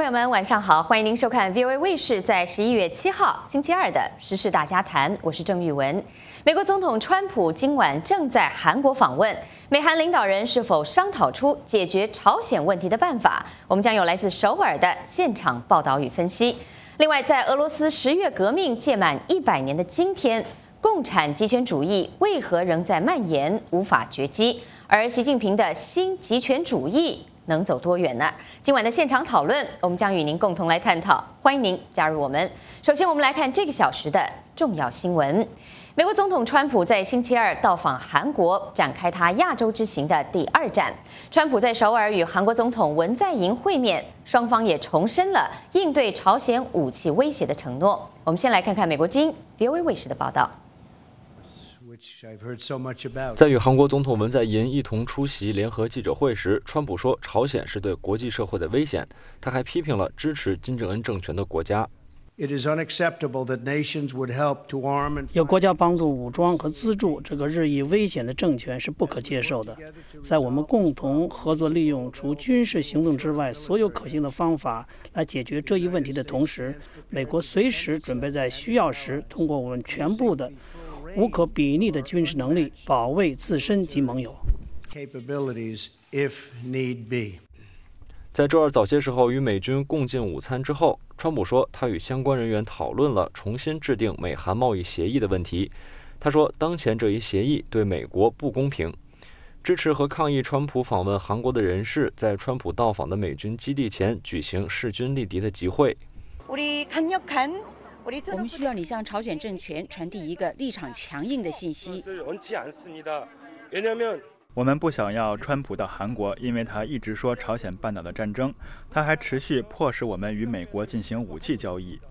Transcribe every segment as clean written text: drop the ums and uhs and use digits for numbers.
朋友们，晚上好，欢迎您收看 VOA 卫视在11月7号星期二的时事大家谈，我是郑玉文。美国总统川普今晚正在韩国访问，美韩领导人是否商讨出解决朝鲜问题的办法？我们将有来自首尔的现场报道与分析。另外，在俄罗斯10月革命届满100年的今天，共产极权主义为何仍在蔓延，无法绝迹？而习近平的新极权主义能走多远呢？今晚的现场讨论，我们将与您共同来探讨，欢迎您加入我们。首先，我们来看这个小时的重要新闻。美国总统川普在星期二到访韩国，展开他亚洲之行的第2站。川普在首尔与韩国总统文在寅会面，双方也重申了应对朝鲜武器威胁的承诺。我们先来看看美国之音 VOA 卫视的报道。 在与韩国总统文在寅一同出席联合记者会时，川普说朝鲜是对国际社会的危险。他还批评了支持金正恩政权的国家。 有国家帮助武装和资助这个日益危险的政权是不可接受的。在我们共同合作利用除军事行动之外所有可行的方法来解决这一问题的同时，美国随时准备在需要时通过我们全部的无可比拟的军事能力保卫自身及盟友。 在周二早些时候与美军共进午餐之后，川普说他与相关人员讨论了重新制定美韩贸易协议的问题。他说当前这一协议对美国不公平。支持和抗议川普访问韩国的人士在川普到访的美军基地前举行势均力敌的集会。 我们需要你向朝鲜政权传递一个立场强硬的信息。 我们不想要川普到韩国，因为他一直说朝鲜半岛的战争，他还持续迫使我们与美国进行武器交易。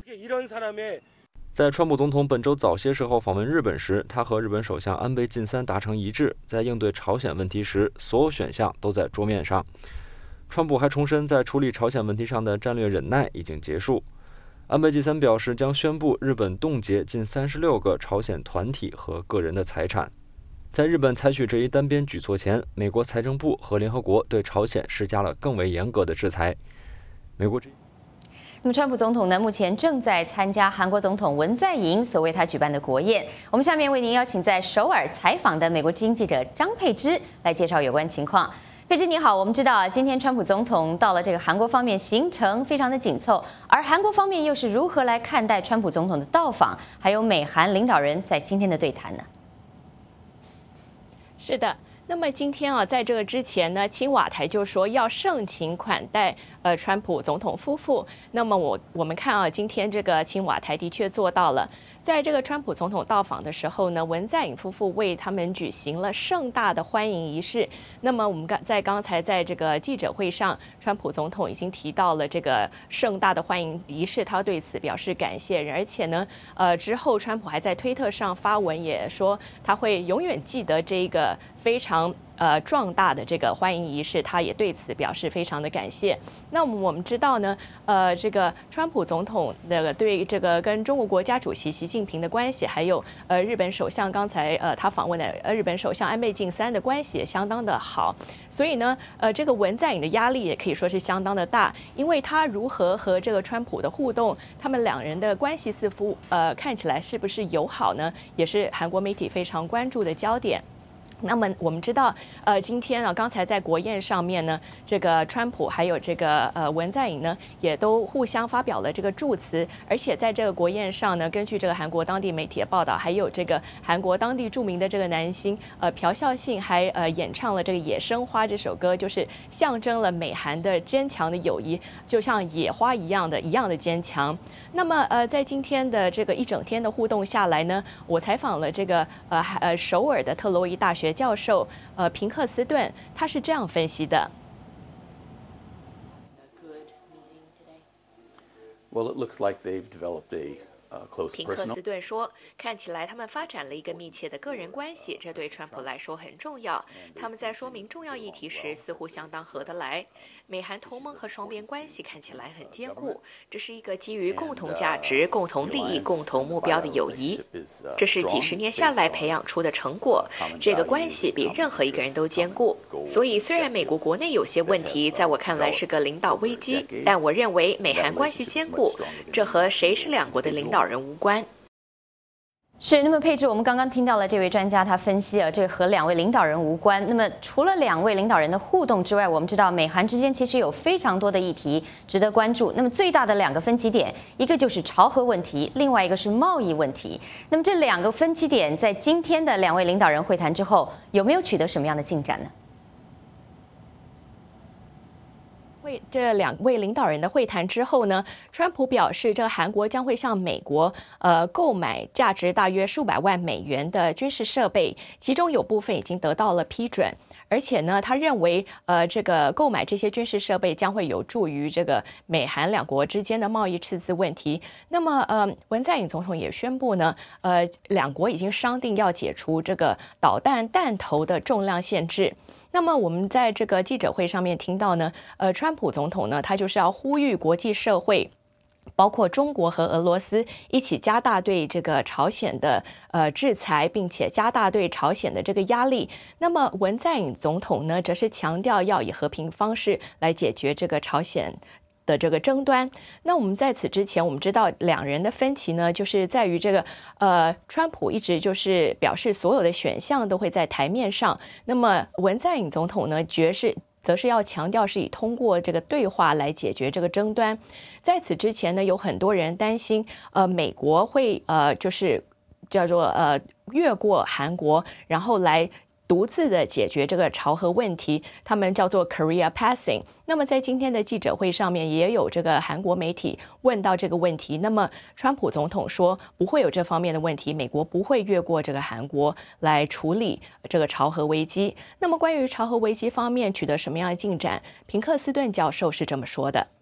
在川普总统本周早些时候访问日本时，他和日本首相安倍晋三达成一致，在应对朝鲜问题时，所有选项都在桌面上。川普还重申，在处理朝鲜问题上的战略忍耐已经结束。安倍晋三表示，将宣布日本冻结近36个朝鲜团体和个人的财产。在日本采取这一单边举措前，美国财政部和联合国对朝鲜施加了更为严格的制裁。美国那么，川普总统呢，目前正在参加韩国总统文在寅所为他举办的国宴。我们下面为您邀请在首尔采访的美国之音记者张佩芝来介绍有关情况。佩芝你好，我们知道今天川普总统到了这个韩国方面，行程非常的紧凑，而韩国方面又是如何来看待川普总统的到访，还有美韩领导人在今天的对谈呢？ 是的，那么今天啊，在这个之前呢，青瓦台就说要盛情款待川普总统夫妇。那么我们看啊，今天这个青瓦台的确做到了。在这个川普总统到访的时候呢，文在寅夫妇为他们举行了盛大的欢迎仪式。那么我们刚才在这个记者会上，川普总统已经提到了这个盛大的欢迎仪式，他对此表示感谢。而且呢，之后川普还在推特上发文，也说他会永远记得这个非常壮大的这个欢迎仪式，他也对此表示非常的感谢。那我们知道呢，这个川普总统的对这个跟中国国家主席习近平的关系，还有日本首相刚才他访问的日本首相安倍晋三的关系也相当的好，所以呢，这个文在寅的压力也可以说是相当的大，因为他如何和这个川普的互动，他们两人的关系似乎看起来是不是友好呢，也是韩国媒体非常关注的焦点。那么我们知道，今天啊，刚才在国宴上面呢，这个川普还有这个文在寅呢，也都互相发表了这个祝词，而且在这个国宴上呢，根据这个韩国当地媒体的报道，还有这个韩国当地著名的这个男星朴孝信还演唱了这个《野生花》这首歌，就是象征了美韩的坚强的友谊，就像野花一样的坚强。那么在今天的这个一整天的互动下来呢，我采访了这个首尔的特洛伊大学教授平克斯顿，他是这样分析的。 Well, it looks like they've developed a 平克斯顿说，看起来他们发展了一个密切的个人关系，这对川普来说很重要。他们在说明重要议题时似乎相当合得来。美韩同盟和双边关系看起来很坚固，这是一个基于共同价值、共同利益、共同目标的友谊。这是几十年下来培养出的成果，这个关系比任何一个人都坚固。所以，虽然美国国内有些问题，在我看来是个领导危机，但我认为美韩关系坚固，这和谁是两国的领导人无关。 是，那么佩芝，我们刚刚听到了这位专家他分析这和两位领导人无关。那么除了两位领导人的互动之外，我们知道美韩之间其实有非常多的议题值得关注。那么最大的两个分歧点，一个就是朝核问题，另外一个是贸易问题。那么这两个分歧点在今天的两位领导人会谈之后，有没有取得什么样的进展呢？ 这两位领导人的会谈之后呢，川普表示，这韩国将会向美国购买价值大约数百万美元的军事设备，其中有部分已经得到了批准。而且呢，他认为这个购买这些军事设备将会有助于这个美韩两国之间的贸易赤字问题。那么文在寅总统也宣布呢，两国已经商定要解除这个导弹弹头的重量限制。那么我们在这个记者会上面听到呢，川普总统呢，他就是要呼吁国际社会，包括中国和俄罗斯一起加大对这个朝鲜的制裁，并且加大对朝鲜的这个压力。那么文在寅总统呢，则是强调要以和平方式来解决这个朝鲜的这个争端。那我们在此之前，我们知道两人的分歧呢，就是在于这个川普一直就是表示所有的选项都会在台面上，那么文在寅总统呢，则是要强调是以通过这个对话来解决这个争端。在此之前呢，有很多人担心美国会就是叫做越过韩国，然后来独自的解决这个朝核问题，他们叫做 Korea Passing。那么在今天的记者会上面，也有这个韩国媒体问到这个问题。那么川普总统说不会有这方面的问题，美国不会越过这个韩国来处理这个朝核危机。那么关于朝核危机方面取得什么样的进展，平克斯顿教授是这么说的。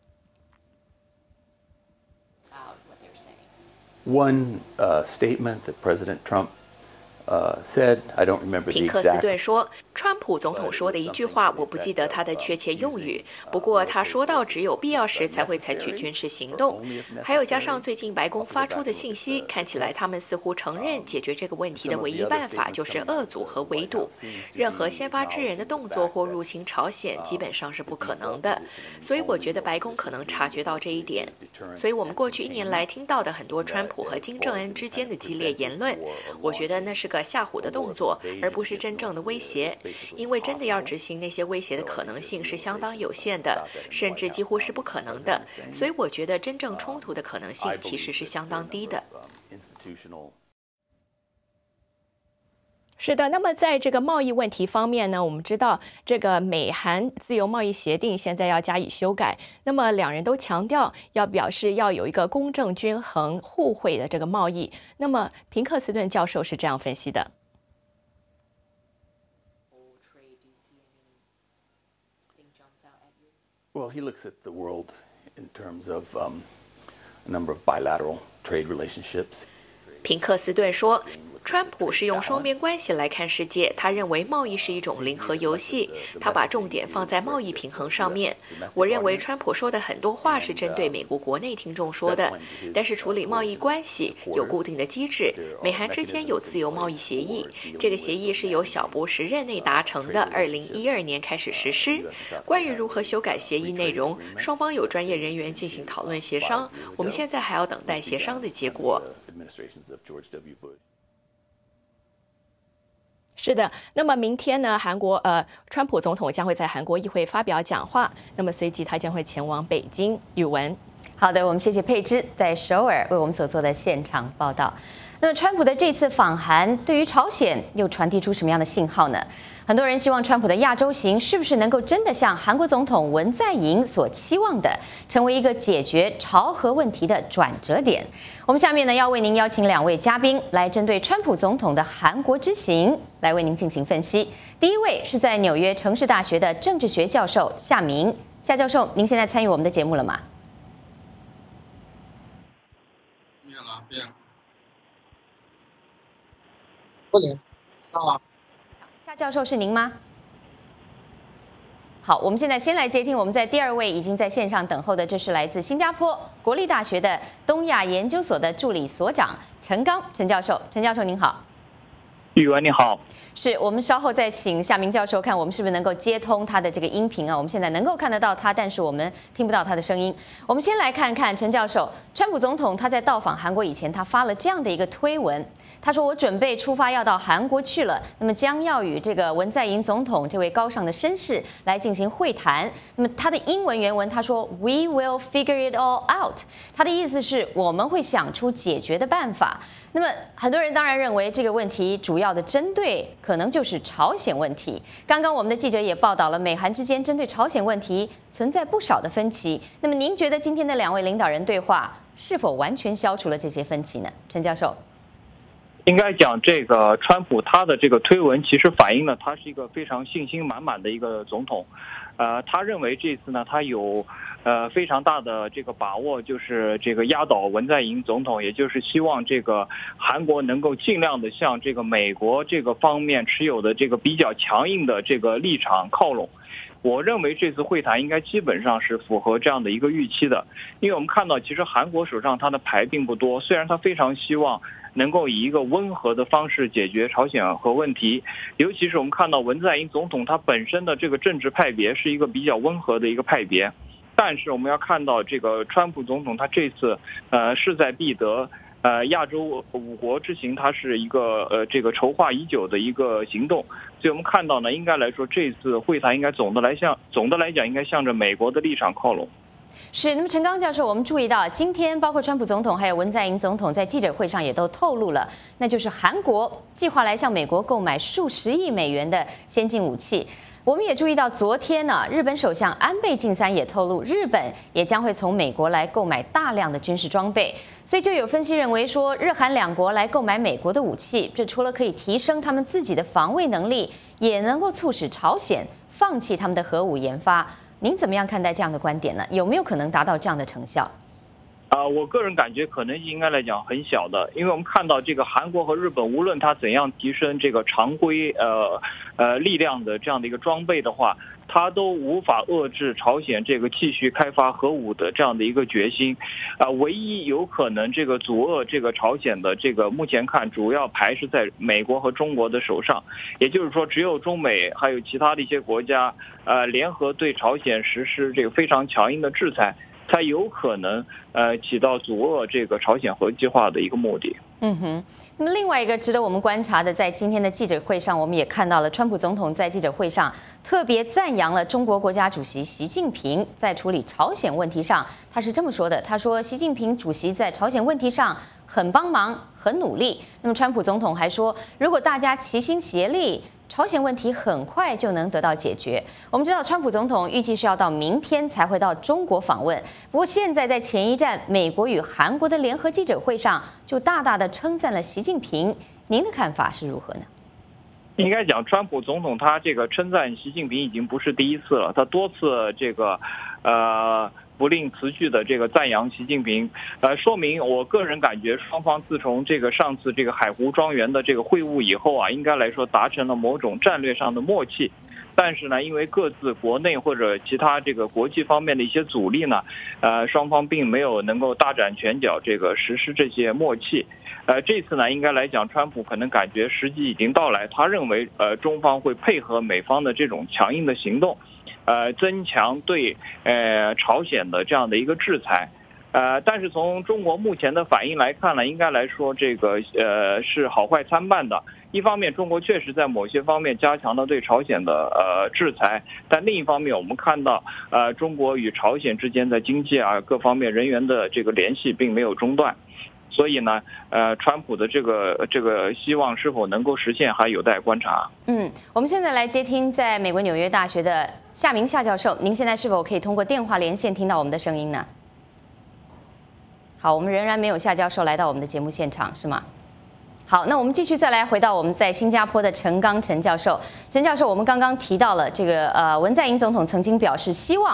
One statement that President Trump said, I don't remember the 平克斯 exact. 顿说，川普总统说的一句话，我不记得他的确切用语。不过他说到，只有必要时才会采取军事行动。还有加上最近白宫发出的信息，看起来他们似乎承认解决这个问题的唯一办法就是遏阻和围堵。任何先发制人的动作或入侵朝鲜，基本上是不可能的。所以我觉得白宫可能察觉到这一点。所以我们过去1年来听到的很多川普和金正恩之间的激烈言论，我觉得那是个吓唬的动作，而不是真正的威胁。因为真的要执行那些威胁的可能性是相当有限的，甚至几乎是不可能的。所以我觉得真正冲突的可能性其实是相当低的。是的，那么在这个贸易问题方面呢，我们知道这个美韩自由贸易协定现在要加以修改，那么两人都强调表示要有一个公正、均衡、互惠的这个贸易。那么平克斯顿教授是这样分析的。 Well, he looks at the world in terms of a number of bilateral trade relationships. 平克斯顿说，川普是用双边关系来看世界，他认为贸易是一种零和游戏，他把重点放在贸易平衡上面。我认为川普说的很多话是针对美国国内听众说的，但是处理贸易关系有固定的机制，美韩之间有自由贸易协议，这个协议是由小布什任内达成的，2012年开始实施。关于如何修改协议内容，双方有专业人员进行讨论协商，我们现在还要等待协商的结果。是的，那么明天呢，川普总统将会在韩国议会发表讲话，那么随即他将会前往北京。宇文， 好的，我们谢谢佩芝在首尔为我们所做的现场报道。那么川普的这次访韩对于朝鲜又传递出什么样的信号呢？很多人希望川普的亚洲行是不是能够真的像韩国总统文在寅所期望的，成为一个解决朝核问题的转折点。我们下面呢要为您邀请2位嘉宾来针对川普总统的韩国之行来为您进行分析。第一位是在纽约城市大学的政治学教授夏明。夏教授，您现在参与我们的节目了吗？ 非常不能啊。 夏教授是您吗？好，我们现在先来接听我们在第二位已经在线上等候的，这是来自新加坡国立大学的东亚研究所的助理所长陈刚陈教授。陈教授您好。 宇文你好。 是我们稍后再请夏明教授看我们是不是能够接通他的这个音频啊？我们现在能够看得到他，但是我们听不到他的声音。我们先来看看陈教授，川普总统他在到访韩国以前，他发了这样的一个推文，他说我准备出发要到韩国去了，那么将要与这个文在寅总统这位高尚的绅士来进行会谈。那么他的英文原文他说 We will figure it all out， 他的意思是我们会想出解决的办法。那么很多人当然认为这个问题主要的针对可能就是朝鲜问题。刚刚我们的记者也报道了，美韩之间针对朝鲜问题存在不少的分歧。那么您觉得今天的两位领导人对话是否完全消除了这些分歧呢？陈教授。 应该讲，这个川普他的这个推文其实反映了他是一个非常信心满满的一个总统，他认为这次呢他有非常大的这个把握，就是这个压倒文在寅总统，也就是希望这个韩国能够尽量的向这个美国这个方面持有的这个比较强硬的这个立场靠拢。我认为这次会谈应该基本上是符合这样的一个预期的，因为我们看到其实韩国手上他的牌并不多，虽然他非常希望能够以一个温和的方式解决朝鲜核问题，尤其是我们看到文在寅总统他本身的这个政治派别是一个比较温和的一个派别，但是我们要看到这个川普总统他这次势在必得。亚洲五国之行，它是一个这个筹划已久的一个行动，所以我们看到呢，应该来说这次会谈应该总的来讲应该向着美国的立场靠拢。 是，那么陈刚教授，我们注意到今天包括川普总统还有文在寅总统在记者会上也都透露了，那就是韩国计划来向美国购买数十亿美元的先进武器。我们也注意到，昨天呢，日本首相安倍晋三也透露，日本也将会从美国来购买大量的军事装备。所以就有分析认为说，日韩两国来购买美国的武器，这除了可以提升他们自己的防卫能力，也能够促使朝鲜放弃他们的核武研发。您怎么样看待这样的观点呢？有没有可能达到这样的成效？ 我个人感觉可能性应该来讲很小的，因为我们看到这个韩国和日本，无论它怎样提升这个常规力量的这样的一个装备的话，它都无法遏制朝鲜这个继续开发核武的这样的一个决心。唯一有可能这个阻遏这个朝鲜的这个，目前看主要牌是在美国和中国的手上，也就是说，只有中美还有其他的一些国家联合对朝鲜实施这个非常强硬的制裁，才有可能起到阻遏这个朝鲜核计划的一个目的。 那么另外一个值得我们观察的，在今天的记者会上，我们也看到了川普总统在记者会上特别赞扬了中国国家主席习近平在处理朝鲜问题上，他是这么说的：他说，习近平主席在朝鲜问题上很帮忙、很努力。那么川普总统还说，如果大家齐心协力，朝鲜问题很快就能得到解决。我们知道，川普总统预计是要到明天才会到中国访问。不过，现在在前一站美国与韩国的联合记者会上，就大大的称赞了习近平。您的看法是如何呢？ 应该讲，川普总统他这个称赞习近平已经不是第一次了，他多次这个不吝辞去的这个赞扬习近平，说明我个人感觉双方自从这个上次这个海湖庄园的这个会晤以后啊，应该来说达成了某种战略上的默契。但是呢，因为各自国内或者其他这个国际方面的一些阻力呢，双方并没有能够大展拳脚，这个实施这些默契。这次呢，应该来讲，川普可能感觉时机已经到来，他认为中方会配合美方的这种强硬的行动，增强对朝鲜的这样的一个制裁。但是从中国目前的反应来看呢，应该来说这个是好坏参半的。一方面，中国确实在某些方面加强了对朝鲜的制裁，但另一方面，我们看到中国与朝鲜之间在经济啊各方面人员的这个联系并没有中断。所以呢，川普的这个希望是否能够实现，还有待观察。 我们现在来接听在美国纽约大学的夏明夏教授，您现在是否可以通过电话连线听到我们的声音呢？好，我们仍然没有夏教授来到我们的节目现场，是吗？好，那我们继续再来回到我们在新加坡的陈刚陈教授。陈教授，我们刚刚提到了这个文在寅总统曾经表示希望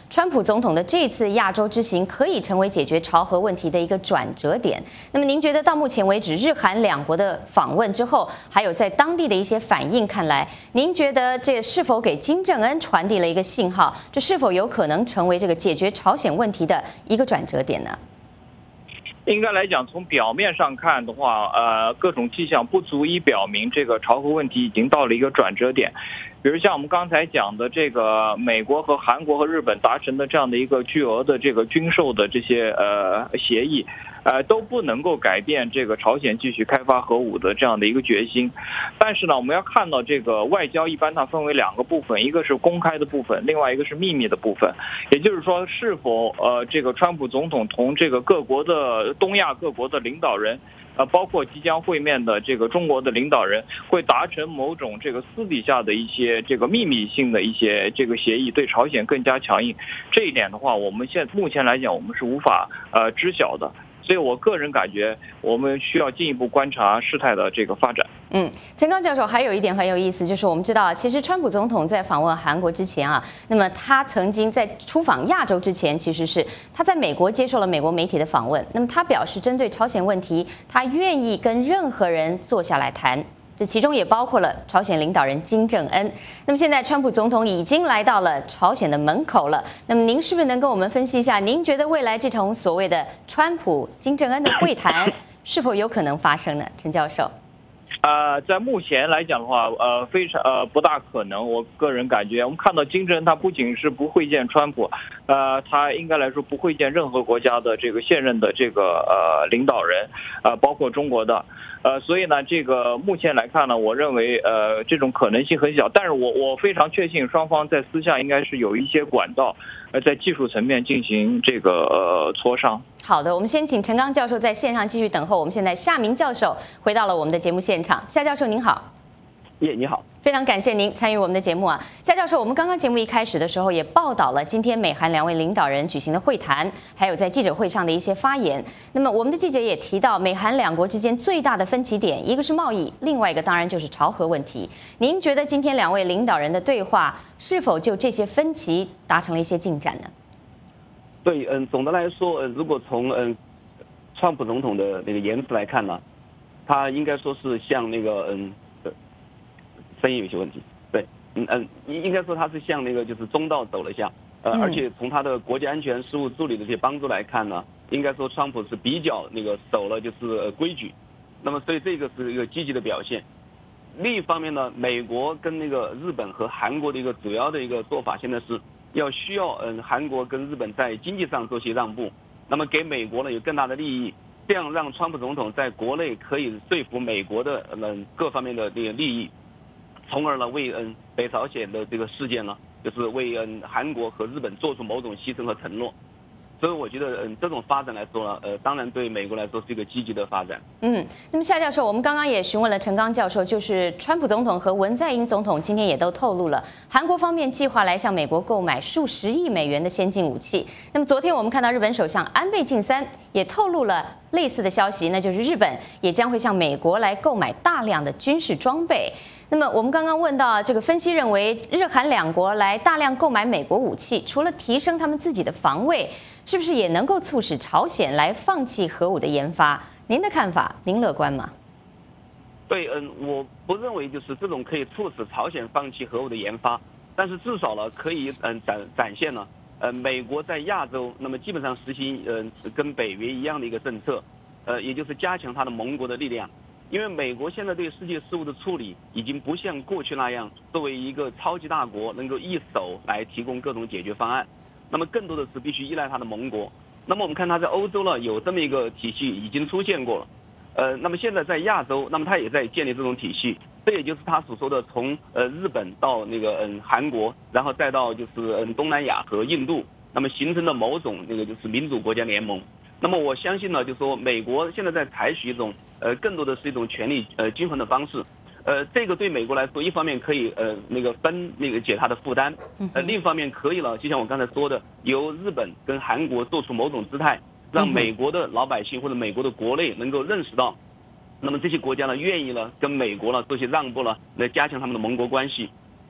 川普总统的这次亚洲之行可以成为解决朝核问题的一个转折点。那么您觉得到目前为止，日韩两国的访问之后，还有在当地的一些反应看来，您觉得这是否给金正恩传递了一个信号？这是否有可能成为这个解决朝鲜问题的一个转折点呢？ 应该来讲，从表面上看的话，各种迹象不足以表明这个朝核问题已经到了一个转折点。比如像我们刚才讲的这个美国和韩国和日本达成的这样的一个巨额的这个军售的这些协议，都不能够改变这个朝鲜继续开发核武的这样的一个决心。但是呢，我们要看到这个外交一般它分为两个部分，一个是公开的部分，另外一个是秘密的部分。也就是说，是否这个川普总统同这个各国的东亚各国的领导人，包括即将会面的这个中国的领导人，会达成某种这个私底下的一些这个秘密性的一些这个协议，对朝鲜更加强硬。这一点的话，我们目前来讲，我们是无法知晓的。所以我个人感觉，我们需要进一步观察事态的这个发展。 陈刚教授还有一点很有意思，就是我们知道，其实川普总统在访问韩国之前啊，那么他曾经在出访亚洲之前，其实是他在美国接受了美国媒体的访问。那么他表示，针对朝鲜问题，他愿意跟任何人坐下来谈。这其中也包括了朝鲜领导人金正恩。那么现在川普总统已经来到了朝鲜的门口了。那么您是不是能跟我们分析一下，您觉得未来这场所谓的川普金正恩的会谈是否有可能发生呢？陈教授。 在目前来讲的话，非常不大可能。我个人感觉，我们看到金正恩他不仅是不会见川普，他应该来说不会见任何国家的这个现任的这个领导人，包括中国的。所以呢，这个目前来看呢，我认为这种可能性很小。但是我非常确信，双方在私下应该是有一些管道，在技术层面进行这个磋商。 好的，我们先请陈刚教授在线上继续等候。我们现在夏明教授回到了我们的节目现场。夏教授您好。 你好， 非常感谢您参与我们的节目啊，夏教授。我们刚刚节目一开始的时候也报道了今天美韩两位领导人举行的会谈，还有在记者会上的一些发言。那么我们的记者也提到，美韩两国之间最大的分歧点，一个是贸易，另外一个当然就是朝核问题。您觉得今天两位领导人的对话是否就这些分歧达成了一些进展呢？ 对，总的来说，如果从川普总统的那个言辞来看呢，他应该说是向那个声音有些问题，对，应该说他是向那个就是中道走了一下，而且从他的国家安全事务助理的这些帮助来看呢，应该说川普是比较那个守了就是规矩，那么所以这个是一个积极的表现。另一方面呢，美国跟那个日本和韩国的一个主要的一个做法，现在是需要韩国跟日本在经济上做些让步，那么给美国呢有更大的利益，这样让川普总统在国内可以说服美国的各方面的这个利益，从而呢为北朝鲜的这个事件呢，就是为韩国和日本做出某种牺牲和承诺。所以我觉得这种发展来说呢，当然对美国来说是一个积极的发展。 那么夏教授，我们刚刚也询问了陈刚教授，就是川普总统和文在寅总统今天也都透露了，韩国方面计划来向美国购买数十亿美元的先进武器。那么昨天我们看到日本首相安倍晋三也透露了类似的消息，那就是日本也将会向美国来购买大量的军事装备。那么我们刚刚问到，这个分析认为，日韩两国来大量购买美国武器，除了提升他们自己的防卫，是不是也能够促使朝鲜来放弃核武的研发？您的看法，您乐观吗？ 对，我不认为就是这种可以促使朝鲜放弃核武的研发，但是至少呢可以展现呢，美国在亚洲那么基本上实行跟北约一样的一个政策，也就是加强它的盟国的力量。因为美国现在对世界事务的处理已经不像过去那样，作为一个超级大国能够一手来提供各种解决方案，那么更多的是必须依赖它的盟国。那么我们看它在欧洲呢有这么一个体系已经出现过了，那么现在在亚洲，那么它也在建立这种体系，这也就是他所说的从日本到那个韩国，然后再到就是东南亚和印度，那么形成了某种那个就是民主国家联盟。那么我相信呢，就是说美国现在在采取一种更多的是一种权力均衡的方式，这个对美国来说，一方面可以那个解它的负担，另一方面可以了，就像我刚才说的，由日本跟韩国做出某种姿态，让美国的老百姓或者美国的国内能够认识到，那么这些国家呢愿意了跟美国了做些让步了，来加强他们的盟国关系。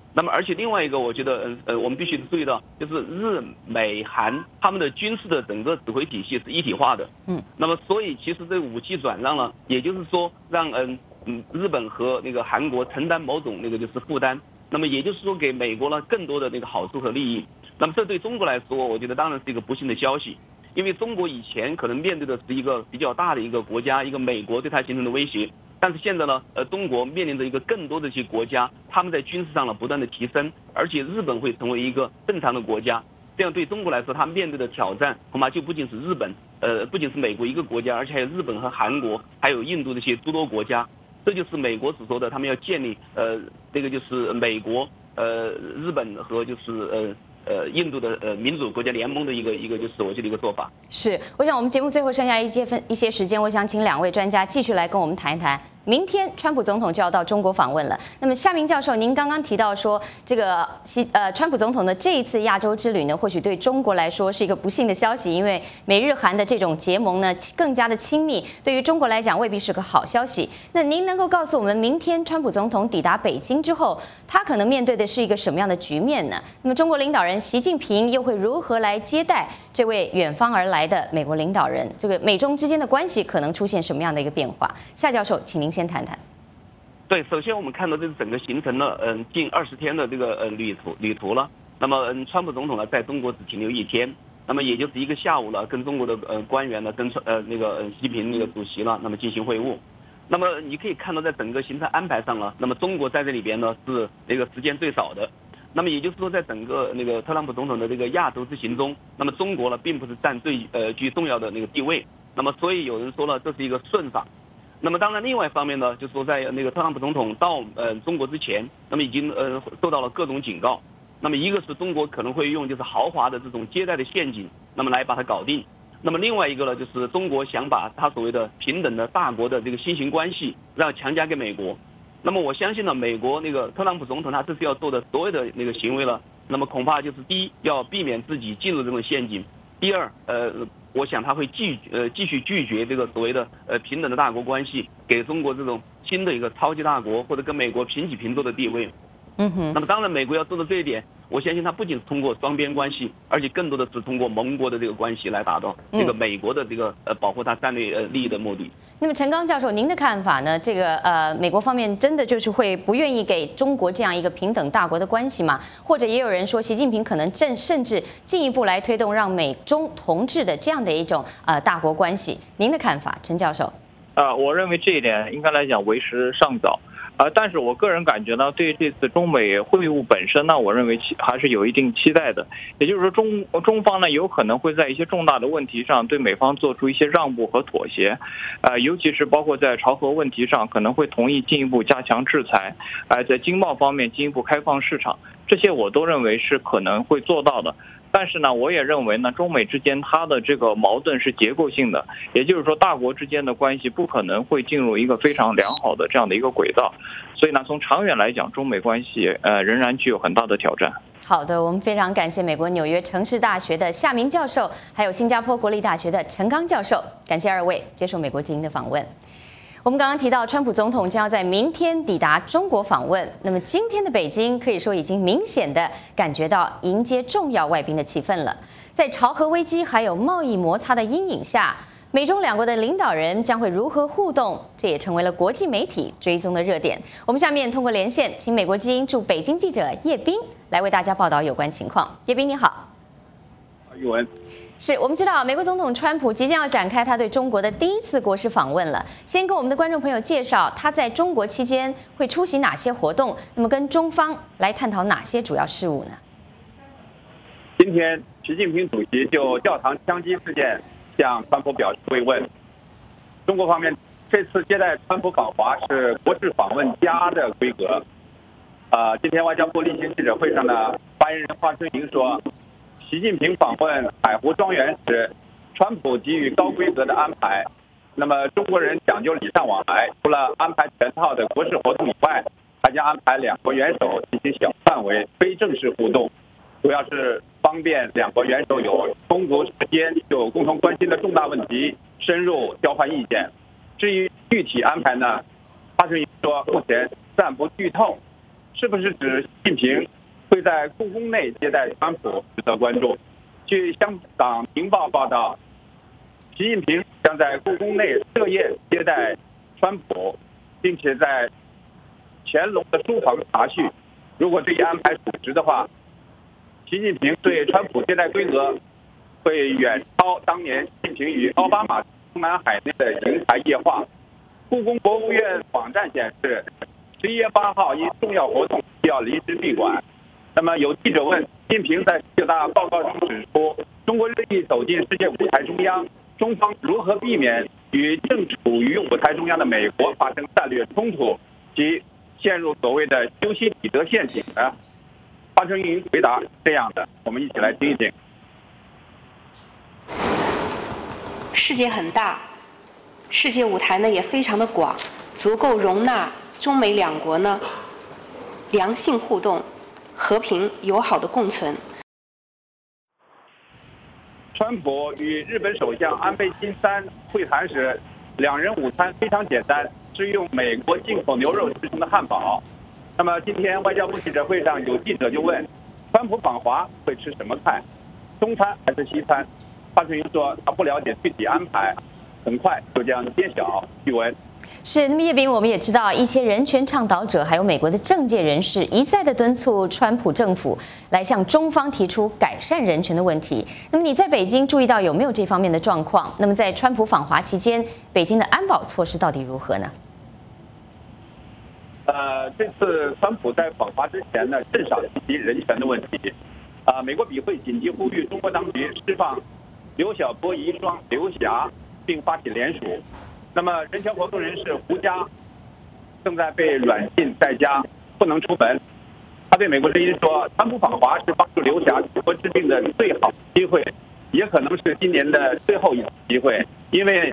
那么而且另外一个，我觉得我们必须注意到，就是日美韩他们的军事的整个指挥体系是一体化的。那么所以其实这武器转让呢，也就是说让日本和那个韩国承担某种那个就是负担。那么也就是说给美国呢更多的那个好处和利益。那么这对中国来说，我觉得当然是一个不幸的消息，因为中国以前可能面对的是一个比较大的一个国家，一个美国对它形成的威胁。但是现在呢，中国面临着一个更多的一些国家，他们在军事上呢不断的提升，而且日本会成为一个正常的国家。这样对中国来说，它面对的挑战恐怕就不仅是日本，不仅是美国一个国家，而且还有日本和韩国，还有印度这些诸多国家。这就是美国所说的，他们要建立这个就是美国日本和就是印度的民主国家联盟的一个就是我觉得一个做法。 是，我想我们节目最后剩下一些时间，我想请2位专家继续来跟我们谈一谈。明天，川普总统就要到中国访问了。那么，夏明教授，您刚刚提到说，这个川普总统的这一次亚洲之旅呢，或许对中国来说是一个不幸的消息，因为美日韩的这种结盟呢更加的亲密，对于中国来讲未必是个好消息。那您能够告诉我们，明天川普总统抵达北京之后，他可能面对的是一个什么样的局面呢？那么，中国领导人习近平又会如何来接待这位远方而来的美国领导人？这个美中之间的关系可能出现什么样的一个变化？夏教授，请您先谈谈。 对，首先我们看到这是整个行程呢，近20天的这个旅途了。那么川普总统呢在中国只停留1天，那么也就是一个下午了，跟中国的官员呢，跟那个习近平那个主席了，那么进行会晤。那么你可以看到在整个行程安排上呢，那么中国在这里边呢是那个时间最少的。那么也就是说，在整个那个特朗普总统的这个亚洲之行中，那么中国呢并不是占最具重要的那个地位。那么所以有人说了，这是一个顺访。那么当然，另外一方面呢，就是说在那个特朗普总统到中国之前，那么已经受到了各种警告。那么一个是中国可能会用就是豪华的这种接待的陷阱，那么来把它搞定。那么另外一个呢，就是中国想把他所谓的平等的大国的这个新型关系让强加给美国。那么我相信呢，美国那个特朗普总统他这次要做的所有的那个行为了，那么恐怕就是第一要避免自己进入这种陷阱，第二我想他会继续拒绝这个所谓的平等的大国关系，给中国这种新的一个超级大国或者跟美国平起平坐的地位。那么当然美国要做的这一点，我相信它不仅是通过双边关系，而且更多的是通过盟国的这个关系来达到这个美国的这个保护它战略利益的目的。 那么陈刚教授，您的看法呢？这个美国方面真的就是会不愿意给中国这样一个平等大国的关系吗？或者也有人说，习近平可能甚至进一步来推动让美中同治的这样的一种大国关系。您的看法，陈教授？ 我认为这一点应该来讲为时尚早。但是我个人感觉呢，对这次中美会晤本身呢，我认为还是有一定期待的。也就是说，中方呢有可能会在一些重大的问题上对美方做出一些让步和妥协，尤其是包括在朝核问题上，可能会同意进一步加强制裁，在经贸方面进一步开放市场，这些我都认为是可能会做到的。但是呢，我也认为呢，中美之间它的这个矛盾是结构性的，也就是说，大国之间的关系不可能会进入一个非常良好的这样的一个轨道，所以呢，从长远来讲，中美关系仍然具有很大的挑战。 好的，我们非常感谢美国纽约城市大学的夏明教授，还有新加坡国立大学的陈刚教授，感谢2位接受美国之音的访问。我们刚刚提到，川普总统将要在明天抵达中国访问。那么今天的北京可以说已经明显的感觉到迎接重要外宾的气氛了。在朝核危机还有贸易摩擦的阴影下，美中两国的领导人将会如何互动，这也成为了国际媒体追踪的热点。我们下面通过连线，请美国之音驻北京记者叶斌来为大家报道有关情况。叶斌你好。 宇文。 是我们知道，美国总统川普即将要展开他对中国的第1次国事访问了。先跟我们的观众朋友介绍他在中国期间会出席哪些活动，那么跟中方来探讨哪些主要事务呢？ 今天，习近平主席就教堂枪击事件向川普表示慰问。中国方面这次接待川普访华是国事访问加的规格。今天外交部例行记者会上呢，发言人华春莹说，习近平访问海湖庄园时，川普给予高规格的安排。那么中国人讲究礼尚往来，除了安排全套的国事活动以外，还将安排2国元首进行小范围非正式互动，主要是方便2国元首有充足时间就共同关心的重大问题深入交换意见。至于具体安排呢，华春莹说目前暂不剧透。 是不是指习近平会在故宫内接待川普值得关注。据香港《明报》报道，习近平将在故宫内设宴接待川普，并且在乾隆的书房查叙。如果这一安排属实的话，习近平对川普接待规格会远超当年习近平与奥巴马中南海内的瀛台夜话。故宫博物院网站显示，11月8号因重要活动需要临时闭馆。那么有记者问，习近平在19大报告中指出，中国日益走进世界舞台中央，中方如何避免与正处于舞台中央的美国发生战略冲突及陷入所谓的修昔底德陷阱呢？华春莹回答是这样的，我们一起来听一听。 世界很大，世界舞台呢也非常的广，足够容纳中美两国呢良性互动、和平友好的共存。 川普与日本首相安倍晋三会谈时，两人午餐非常简单，是用美国进口牛肉制成的汉堡。那么今天外交部记者会上，有记者就问，川普访华会吃什么菜，中餐还是西餐？华春莹说他不了解具体安排，很快就这样揭晓。据闻是，那么叶秉，我们也知道一些人权倡导者还有美国的政界人士一再的敦促川普政府来向中方提出改善人权的问题。那么你在北京注意到有没有这方面的状况？那么在川普访华期间，北京的安保措施到底如何呢？ 这次川普在访华之前呢，甚少提及人权的问题。美国笔会紧急呼吁中国当局释放刘晓波遗孀刘霞，并发起联署。那么，人权活动人士胡佳正在被软禁在家，不能出门。他对美国之音说，川普访华是帮助刘霞治国治病的最好机会，也可能是今年的最后一次机会。因为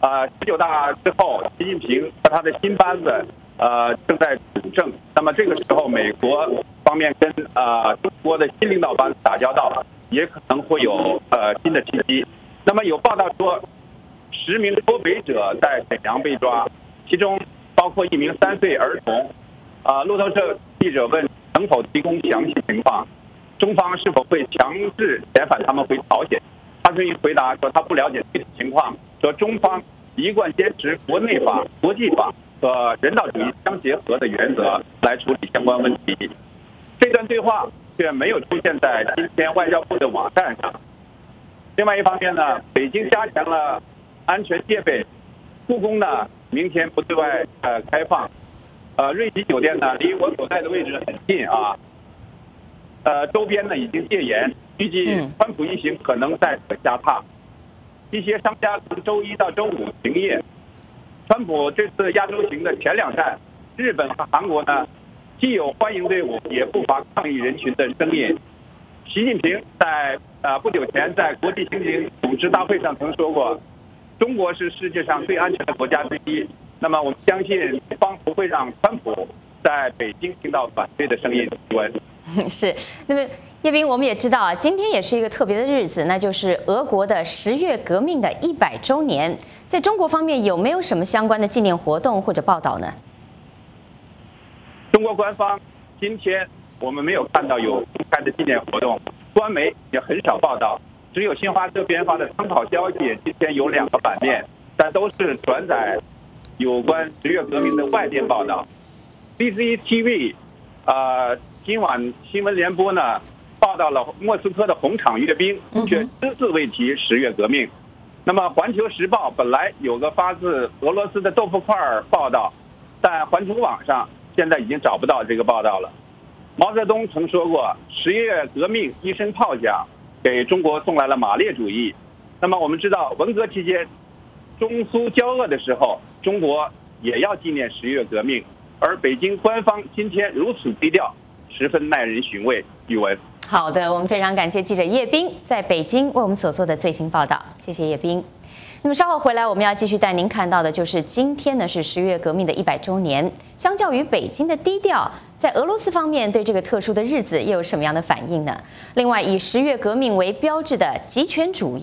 19大之后，习近平和他的新班子正在主政。那么这个时候，美国方面跟中国的新领导班子打交道，也可能会有新的契机。那么有报道说，10名脱北者在沈阳被抓，其中包括1名3岁儿童。路透社记者问能否提供详细情况，中方是否会强制遣返他们回朝鲜？华春莹回答说他不了解具体情况，说中方一贯坚持国内法、国际法和人道主义相结合的原则来处理相关问题。这段对话却没有出现在今天外交部的网站上。另外一方面呢，北京加强了安全戒备，故宫呢明天不对外开放，瑞吉酒店呢离我所在的位置很近啊，周边呢已经戒严，预计川普一行可能再可下榻，一些商家从周一到周五停业。川普这次亚洲行的前2站，日本和韩国呢，既有欢迎队伍，也不乏抗议人群的声音。习近平在不久前在国际刑警组织大会上曾说过，中国是世界上最安全的国家之一。那么我们相信中方不会让川普在北京听到反对的声音。 是，那么叶秉，我们也知道啊，今天也是一个特别的日子，那就是俄国的10月革命的100周年。在中国方面有没有什么相关的纪念活动或者报道呢？ 中国官方今天我们没有看到有公开的纪念活动，官媒也很少报道，只有新华社编发的参考消息今天有2个版面，但都是转载有关10月革命的外电报道。CCTV 今晚新闻联播呢报道了莫斯科的红场阅兵，却只字未提10月革命。那么《环球时报》本来有个发自俄罗斯的豆腐块报道，但环球网上现在已经找不到这个报道了。毛泽东曾说过，10月革命一声炮响，给中国送来了马列主义。那么我们知道，文革期间中苏交恶的时候，中国也要纪念10月革命，而北京官方今天如此低调，十分耐人寻味。宇文。 好的，我们非常感谢记者叶秉在北京为我们所做的最新报道，谢谢叶秉。那么稍后回来，我们要继续带您看到的就是今天呢是10月革命的100周年。相较于北京的低调，在俄罗斯方面对这个特殊的日子又有什么样的反应呢？另外，以10月革命为标志的极权主义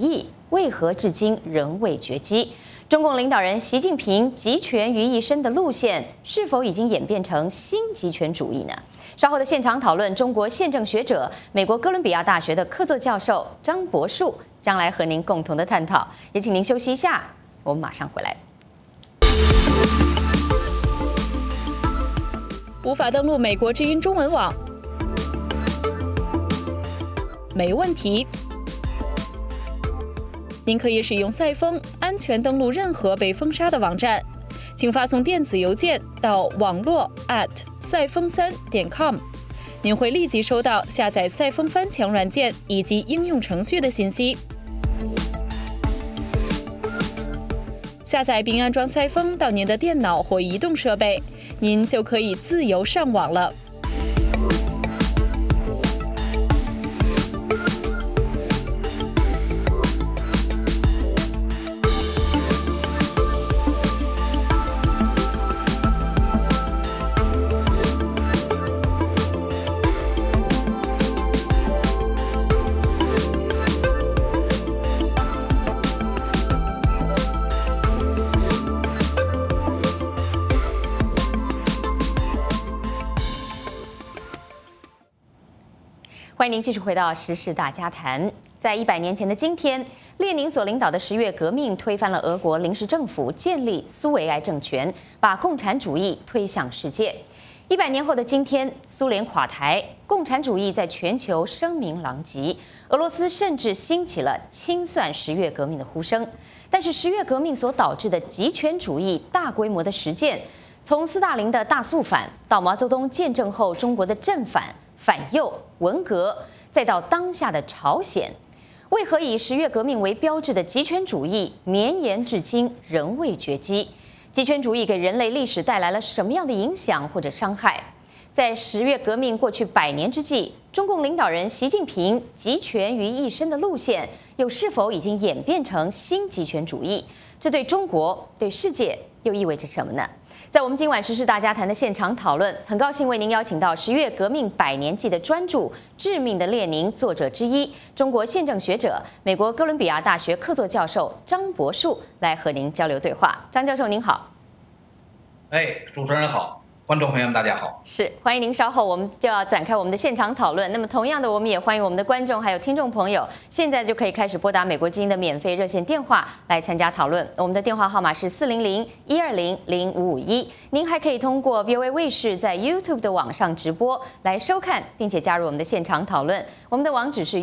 为何至今仍未绝迹？中共领导人习近平集权于一身的路线，是否已经演变成新极权主义呢？稍后的现场讨论，中国宪政学者、美国哥伦比亚大学的客座教授张博树将来和您共同的探讨。也请您休息一下，我们马上回来。 无法登录美国之音中文网？没问题。您可以使用赛风安全登录任何被封杀的网站，请发送电子邮件到网络@赛风3.com，您会立即收到下载赛风翻墙软件以及应用程序的信息。下载并安装赛风到您的电脑或移动设备，您就可以自由上网了。 欢迎您继续回到时事大家谈。在100年前的今天，列宁所领导的10月革命推翻了俄国临时政府，建立苏维埃政权，把共产主义推向世界。100年后的今天，苏联垮台，共产主义在全球声名狼藉，俄罗斯甚至兴起了清算10月革命的呼声。但是10月革命所导致的极权主义大规模的实践，从斯大林的大肃反到毛泽东建政后中国的正反、反右、文革，再到当下的朝鲜，为何以10月革命为标志的极权主义绵延至今仍未绝迹？极权主义给人类历史带来了什么样的影响或者伤害？在10月革命过去100年之际，中共领导人习近平集权于一身的路线，又是否已经演变成新极权主义？这对中国、对世界又意味着什么呢？在我们今晚时事大家谈的现场讨论，很高兴为您邀请到10月革命100年祭的专著《致命的列宁》作者之一，中国宪政学者、美国哥伦比亚大学客座教授张博树来和您交流对话。张教授您好。 主持人好。观众朋友们，大家好。 是，欢迎您。稍后我们就要展开我们的现场讨论。那么，同样的，我们也欢迎我们的观众还有听众朋友，现在就可以开始拨打美国之音的免费热线电话来参加讨论。我们的电话号码是400-120-0551。您还可以通过 VOA 卫视在 YouTube 的网上直播来收看，并且加入我们的现场讨论。我们的网址是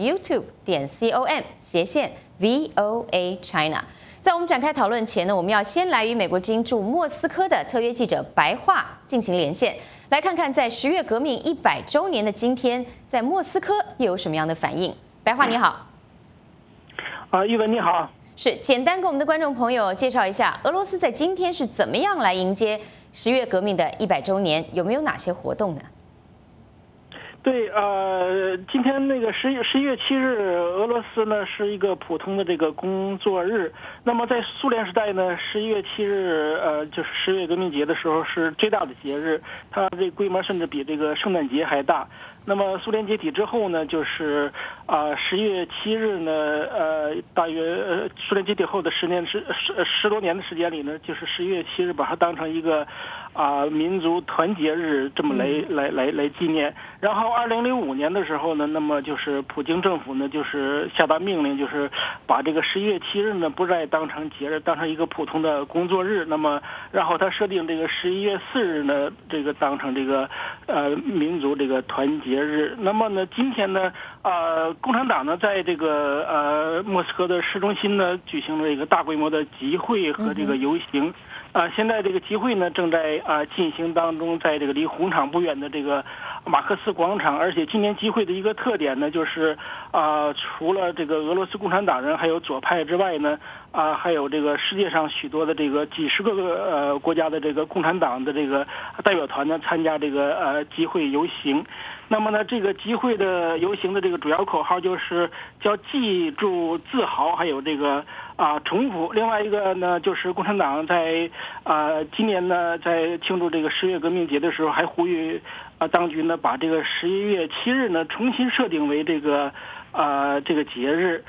youtube.com/VOA China。在我们展开讨论前呢，我们要先来与美国之音驻莫斯科的特约记者白桦进行连线，来看看在10月革命100周年的今天，在莫斯科又有什么样的反应。白桦你好。 玉文你好。 是，简单跟我们的观众朋友介绍一下，俄罗斯在今天是怎么样来迎接10月革命的100周年，有没有哪些活动呢？ 对，今天那个11月7日，俄罗斯呢是一个普通的这个工作日。那么在苏联时代呢，11月7日，就是10月革命节的时候是最大的节日，它这规模甚至比这个圣诞节还大。那么苏联解体之后呢，就是10月7日呢，大约苏联解体后的10多年的时间里呢，就是11月7日把它当成一个民族团结日这么来纪念。然后2005年的时候呢，那么就是普京政府呢就是下达命令，就是把这个11月7日呢不再当成节日，当成一个普通的工作日。那么然后他设定这个11月4日呢，这个当成这个民族这个团结日。那么呢，今天呢，共产党呢在这个莫斯科的市中心呢举行了一个大规模的集会和这个游行。现在这个集会呢正在进行当中，在这个离红场不远的这个马克思广场。而且今年集会的一个特点呢，就是除了这个俄罗斯共产党人还有左派之外呢，还有这个世界上许多的这个几十个国家的这个共产党的这个代表团呢参加这个集会游行。那么呢，这个集会的游行的这个主要口号就是叫记住、自豪，还有这个重复。另外一个呢，就是共产党在今年呢，在庆祝这个10月革命节的时候，还呼吁当局呢把这个11月7日呢重新设定为这个节日。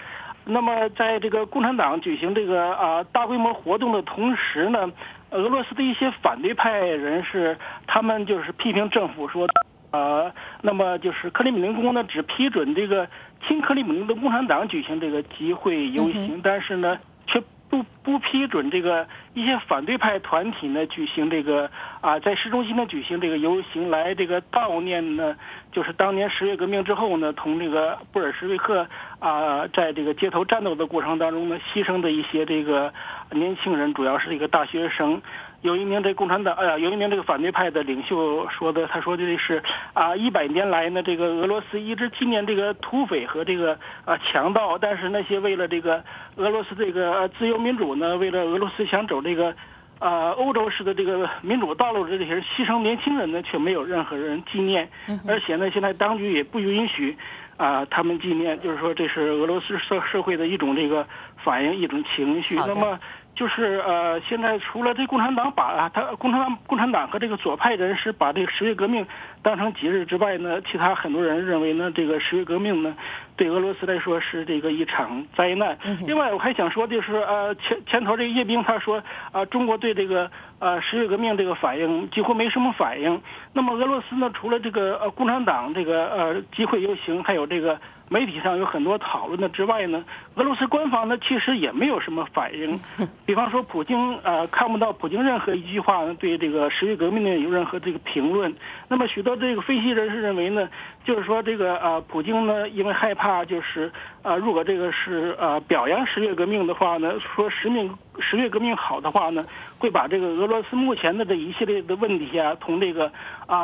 那么在这个共产党举行这个大规模活动的同时呢，俄罗斯的一些反对派人士，他们就是批评政府说，那么就是克里姆林宫呢只批准这个亲克里姆林的共产党举行这个集会游行，但是呢却不批准这个一些反对派团体呢举行这个在市中心呢举行这个游行，来这个悼念呢，就是当年10月革命之后呢，同这个布尔什维克在这个街头战斗的过程当中呢，牺牲的一些这个年轻人，主要是这个大学生。有一名这共产党有一名这个反对派的领袖说的，他说这是100年来呢，这个俄罗斯一直纪念这个土匪和这个强盗，但是那些为了这个俄罗斯这个自由民主呢，为了俄罗斯想走这个欧洲式的这个民主道路的这些牺牲年轻人呢，却没有任何人纪念，而且呢，现在当局也不允许他们纪念，就是说这是俄罗斯社会的一种这个反应，一种情绪。那么就是现在除了这共产党把共产党和这个左派人士把这个10月革命当成节日之外呢，其他很多人认为呢，这个10月革命呢对俄罗斯来说是这个一场灾难。另外我还想说，就是前头这个叶冰他说中国对这个10月革命这个反应几乎没什么反应。那么俄罗斯呢，除了这个共产党这个集会游行，还有这个媒体上有很多讨论的之外呢，俄罗斯官方呢其实也没有什么反应。比方说普京看不到普京任何一句话呢对这个10月革命呢有任何这个评论。那么许多这个分析人士认为呢，就是说这个普京呢因为害怕就是如果这个是表扬10月革命的话呢，说10月革命好的话呢，会把这个俄罗斯目前的这一系列的问题同这个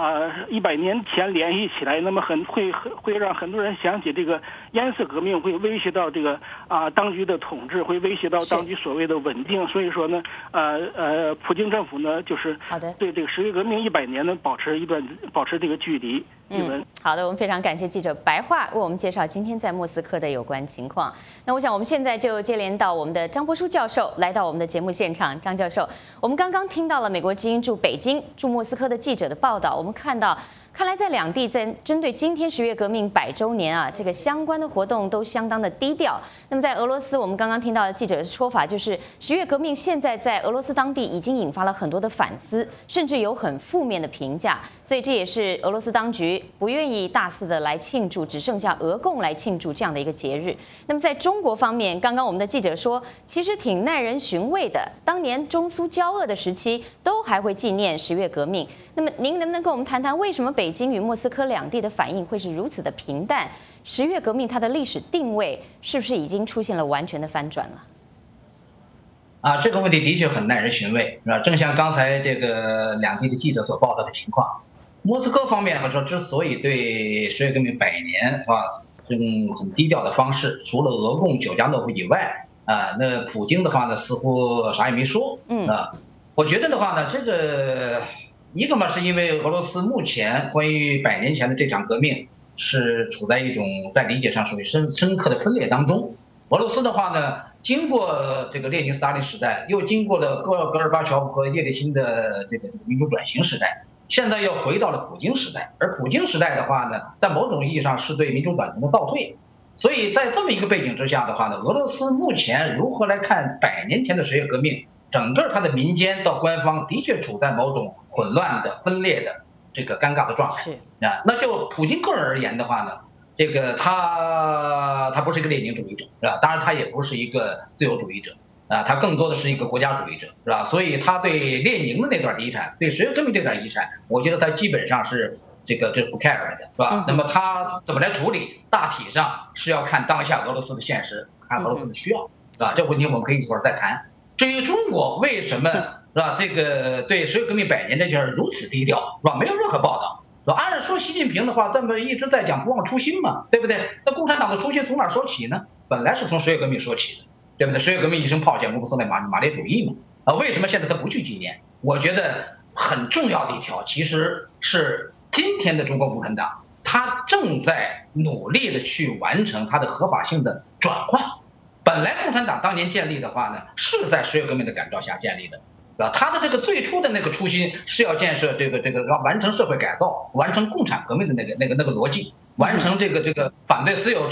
100年前联系起来，那么会让很多人想起这个颜色革命，会威胁到这个当局的统治，会威胁到当局所谓的稳定。所以说呢，普京政府呢就是对这个10月革命100年呢保持这个距离。 好的，我们非常感谢记者白桦为我们介绍今天在莫斯科的有关情况。那我想我们现在就接连到我们的张伯书教授来到我们的节目现场。张教授，我们刚刚听到了美国之音驻北京、驻莫斯科的记者的报道，我们看来在两地在针对今天10月革命100周年这个相关的活动都相当的低调。那么在俄罗斯，我们刚刚听到的记者的说法就是10月革命现在在俄罗斯当地已经引发了很多的反思，甚至有很负面的评价，所以这也是俄罗斯当局不愿意大肆的来庆祝，只剩下俄共来庆祝这样的一个节日。那么在中国方面，刚刚我们的记者说，其实挺耐人寻味的，当年中苏交恶的时期都还会纪念10月革命。那么您能不能跟我们谈谈，为什么北京与莫斯科两地的反应会是如此的平淡？10月革命它的历史定位是不是已经出现了完全的翻转了？ 这个问题的确很耐人寻味，是吧？正像刚才这个两地的记者所报道的情况，莫斯科方面说之所以对10月革命100年用很低调的方式，除了俄共9家诺夫以外那普京的话呢似乎啥也没说。我觉得的话呢，这个一个嘛是因为俄罗斯目前关于100年前的这场革命是处在一种在理解上属于深刻的分裂当中。俄罗斯的话呢，经过这个列宁斯大林时代，又经过了戈尔巴乔夫和叶利钦的这个民主转型时代，现在又回到了普京时代。而普京时代的话呢，在某种意义上是对民主转型的倒退。所以在这么一个背景之下的话呢，俄罗斯目前如何来看100年前的10月革命，整个它的民间到官方的确处在某种混乱的分裂的这个尴尬的状态。那就普京个人而言的话呢，这个他不是一个列宁主义者，是吧？当然他也不是一个自由主义者他更多的是一个国家主义者，是吧？所以他对列宁的那段遗产，对10月革命这段遗产，我觉得他基本上是这不 care 的，是吧？那么他怎么来处理，大体上是要看当下俄罗斯的现实，看俄罗斯的需要，是吧？这问题我们可以一会儿再谈。至于中国为什么是吧，这个对10月革命100年这件事如此低调，是吧？没有任何报道。按说习近平的话这么一直在讲不忘初心嘛，对不对？那共产党的初心从哪说起呢？本来是从10月革命说起的，对不对？10月革命一声炮响，乌克兰马列主义嘛。为什么现在他不去纪念？我觉得很重要的一条其实是今天的中国共产党，他正在努力的去完成它的合法性的转换。本来共产党当年建立的话呢，是在10月革命的感召下建立的，对吧？他的这个最初的那个初心是要建设这个要完成社会改造，完成共产革命的那个逻辑，完成这个反对私有制，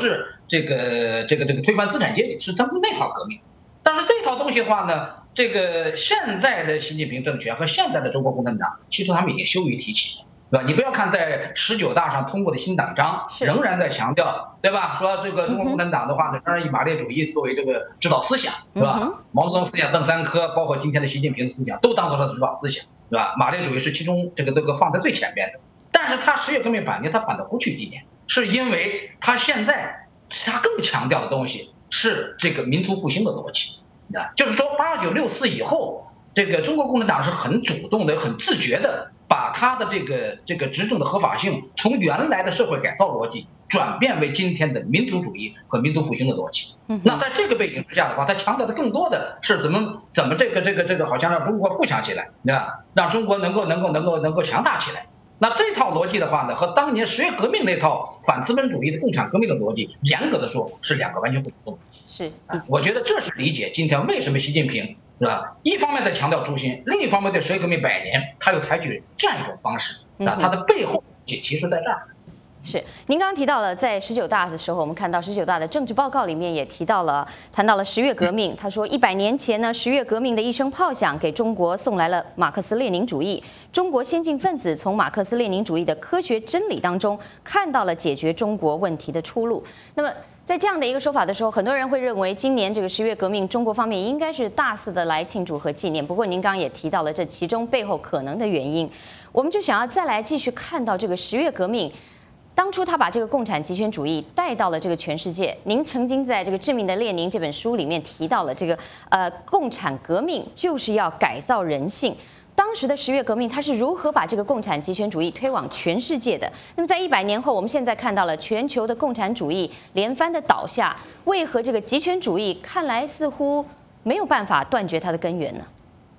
这个推翻资产阶级，是他们那套革命。但是这套东西的话呢，这个现在的习近平政权和现在的中国共产党，其实他们已经羞于提起了。对吧？你不要看在19大上通过的新党章，仍然在强调，对吧？说这个中国共产党的话呢，仍然以马列主义作为这个指导思想，是吧？毛泽东思想、邓三科，包括今天的习近平的思想，都当做他的指导思想，是吧？马列主义是其中这个放在最前边的。但是他10月革命8年，他反倒不去地点，是因为他现在他更强调的东西是这个民族复兴的逻辑，就是说8964以后，这个中国共产党是很主动的、很自觉的。把他的这个执政的合法性从原来的社会改造逻辑转变为今天的民族主义和民族复兴的逻辑。那在这个背景之下的话，他强调的更多的是怎么这个好像让中国富强起来，对吧？让中国能够强大起来。那这套逻辑的话呢，和当年10月革命那套反资本主义的共产革命的逻辑，严格的说是两个完全不同的东西。 是， 我觉得这是理解今天为什么习近平。是吧？一方面在强调初心，另一方面对10月革命100年，他又采取这样一种方式，他的背后其实在这儿。 是，您刚刚提到了，在19大的时候，我们看到19大的政治报告里面也谈到了10月革命。他说，100年前呢，10月革命的一声炮响，给中国送来了马克思列宁主义。中国先进分子从马克思列宁主义的科学真理当中，看到了解决中国问题的出路。那么，在这样的一个说法的时候，很多人会认为今年这个10月革命，中国方面应该是大肆的来庆祝和纪念。不过您刚刚也提到了这其中背后可能的原因，我们就想要再来继续看到这个10月革命，当初他把这个共产极权主义带到了这个全世界。您曾经在这个《致命的列宁》这本书里面提到了这个共产革命就是要改造人性。当时的10月革命，它是如何把这个共产极权主义推往全世界的？那么在100年后，我们现在看到了全球的共产主义连番的倒下，为何这个极权主义看来似乎没有办法断绝它的根源呢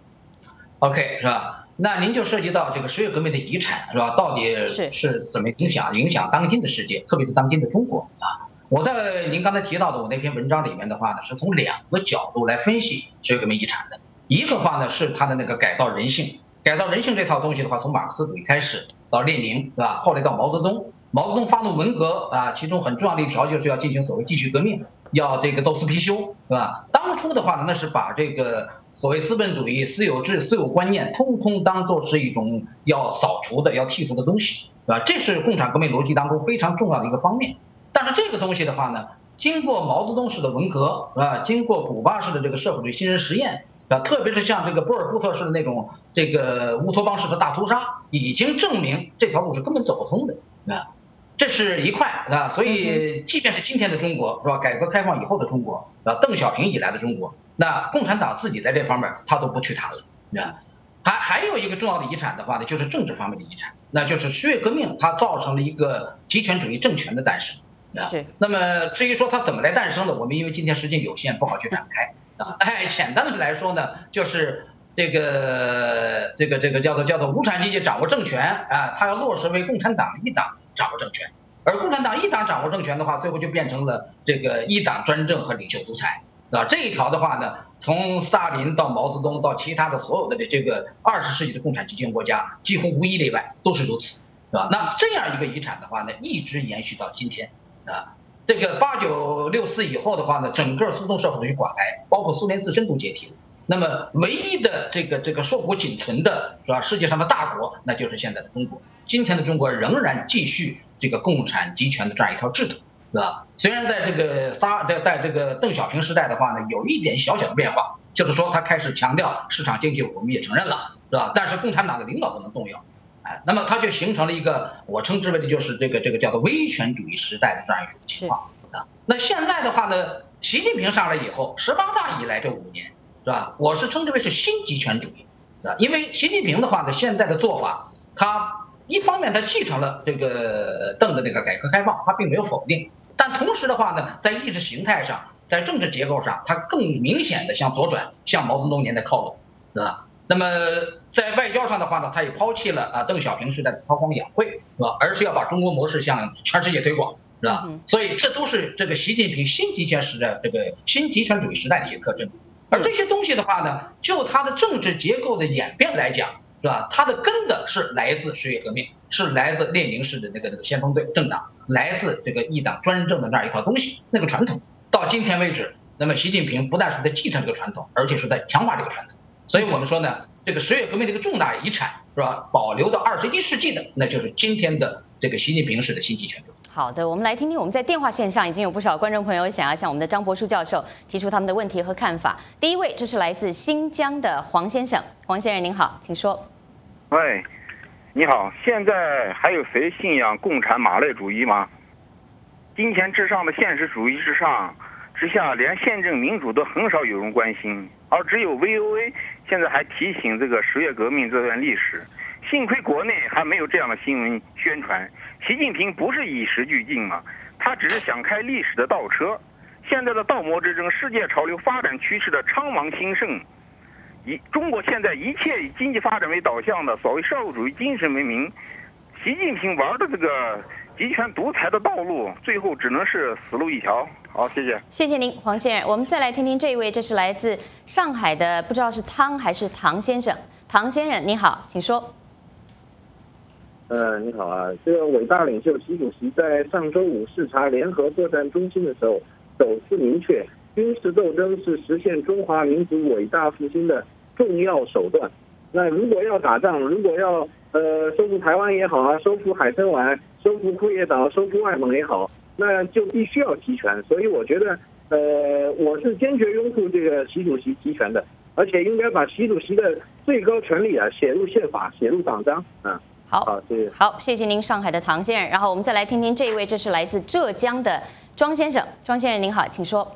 ？OK， 是吧？那您就涉及到这个10月革命的遗产，是吧？到底是怎么影响当今的世界，特别是当今的中国啊？我在您刚才提到的我那篇文章里面的话呢，是从2个角度来分析10月革命遗产的。一个话呢是他的那个改造人性这套东西的话，从马克思主义开始到列宁，对吧？后来到毛泽东发动文革啊，其中很重要的一条就是要进行所谓继续革命，要这个斗私批修，对吧？当初的话呢，那是把这个所谓资本主义、私有制、私有观念，通通当作是一种要扫除的、要剔除的东西，对吧？这是共产革命逻辑当中非常重要的一个方面。但是这个东西的话呢，经过毛泽东式的文革啊，经过古巴式的这个社会主义新人实验。特别是像这个波尔布特式的那种这个乌托邦式的大屠杀，已经证明这条路是根本走不通的啊，这是一块啊。所以，即便是今天的中国，是吧？改革开放以后的中国啊，邓小平以来的中国，那共产党自己在这方面他都不去谈了啊。还有一个重要的遗产的话呢，就是政治方面的遗产，那就是10月革命它造成了一个极权主义政权的诞生啊。那么至于说它怎么来诞生的，我们因为今天时间有限，不好去展开。简单的来说呢，就是这个叫做无产阶级掌握政权啊，它要落实为共产党一党掌握政权，而共产党一党掌握政权的话，最后就变成了这个一党专政和领袖独裁啊。这一条的话呢，从斯大林到毛泽东到其他的所有的这个20世纪的共产极权国家，几乎无一例外都是如此，是吧？那这样一个遗产的话呢，一直延续到今天啊。这个8964以后的话呢，整个苏东社会主义垮台，包括苏联自身都解体了。那么唯一的这个硕果仅存的，是吧？世界上的大国，那就是现在的中国。今天的中国仍然继续这个共产集权的这样一条制度，是吧？虽然在这个邓小平时代的话呢，有一点小小的变化，就是说他开始强调市场经济，我们也承认了，是吧？但是共产党的领导不能动摇。那么它就形成了一个我称之为的就是这个叫做威权主义时代的这样一种情况啊。那现在的话呢，习近平上来以后，18大以来这5年，是吧？我是称之为是新极权主义啊，因为习近平的话呢，现在的做法，他一方面他继承了这个邓的那个改革开放，他并没有否定，但同时的话呢，在意识形态上，在政治结构上，他更明显的向左转，向毛泽东年代靠拢，是吧？那么在外交上的话呢，他也抛弃了邓小平时代的韬光养晦，是吧？而是要把中国模式向全世界推广，是吧？所以这都是这个习近平新极权时代这个新极权主义时代的一些特征。而这些东西的话呢，就它的政治结构的演变来讲， 是吧？它的根子是来自十月革命，是来自列宁式的那个先锋队政党，来自这个一党专政的那样一套东西，那个传统。到今天为止，那么习近平不但是在继承这个传统，而且是在强化这个传统。所以我们说呢，这个十月革命这个重大遗产是吧，保留到21世纪的，那就是今天的这个习近平式的新集权主义。 好的，我们来听听我们在电话线上已经有不少观众朋友想要向我们的张博树教授提出他们的问题和看法。第一位，这是来自新疆的黄先生，黄先生您好，请说。 喂，你好，现在还有谁信仰共产马列主义吗？金钱至上的现实主义之下，连宪政民主都很少有人关心，而只有 VOA 现在还提醒这个十月革命这段历史。幸亏国内还没有这样的新闻宣传。习近平不是以时俱进嘛，他只是想开历史的倒车。现在的倒模之争，世界潮流发展趋势的昌芒兴盛，中国现在一切以经济发展为导向的所谓社会主义精神为名，习近平玩的这个集权独裁的道路，最后只能是死路一条。好，谢谢。 谢谢您，黄先生。我们再来听听这一位，这是来自上海的，不知道是汤还是唐先生。唐先生，你好，请说。 你好啊，这个伟大领袖习主席在上周五视察联合作战中心的时候，首次明确，军事斗争是实现中华民族伟大复兴的重要手段。那如果要打仗，如果要收复台湾也好啊，收复海参崴、收复库页岛、收复外蒙也好，那就必须要集权。所以我觉得，我是坚决拥护这个习主席集权的，而且应该把习主席的最高权力啊写入宪法、写入党章啊。 好，谢谢。好，谢谢您，上海的唐先生。然后我们再来听听这一位，这是来自浙江的庄先生。庄先生您好，请说。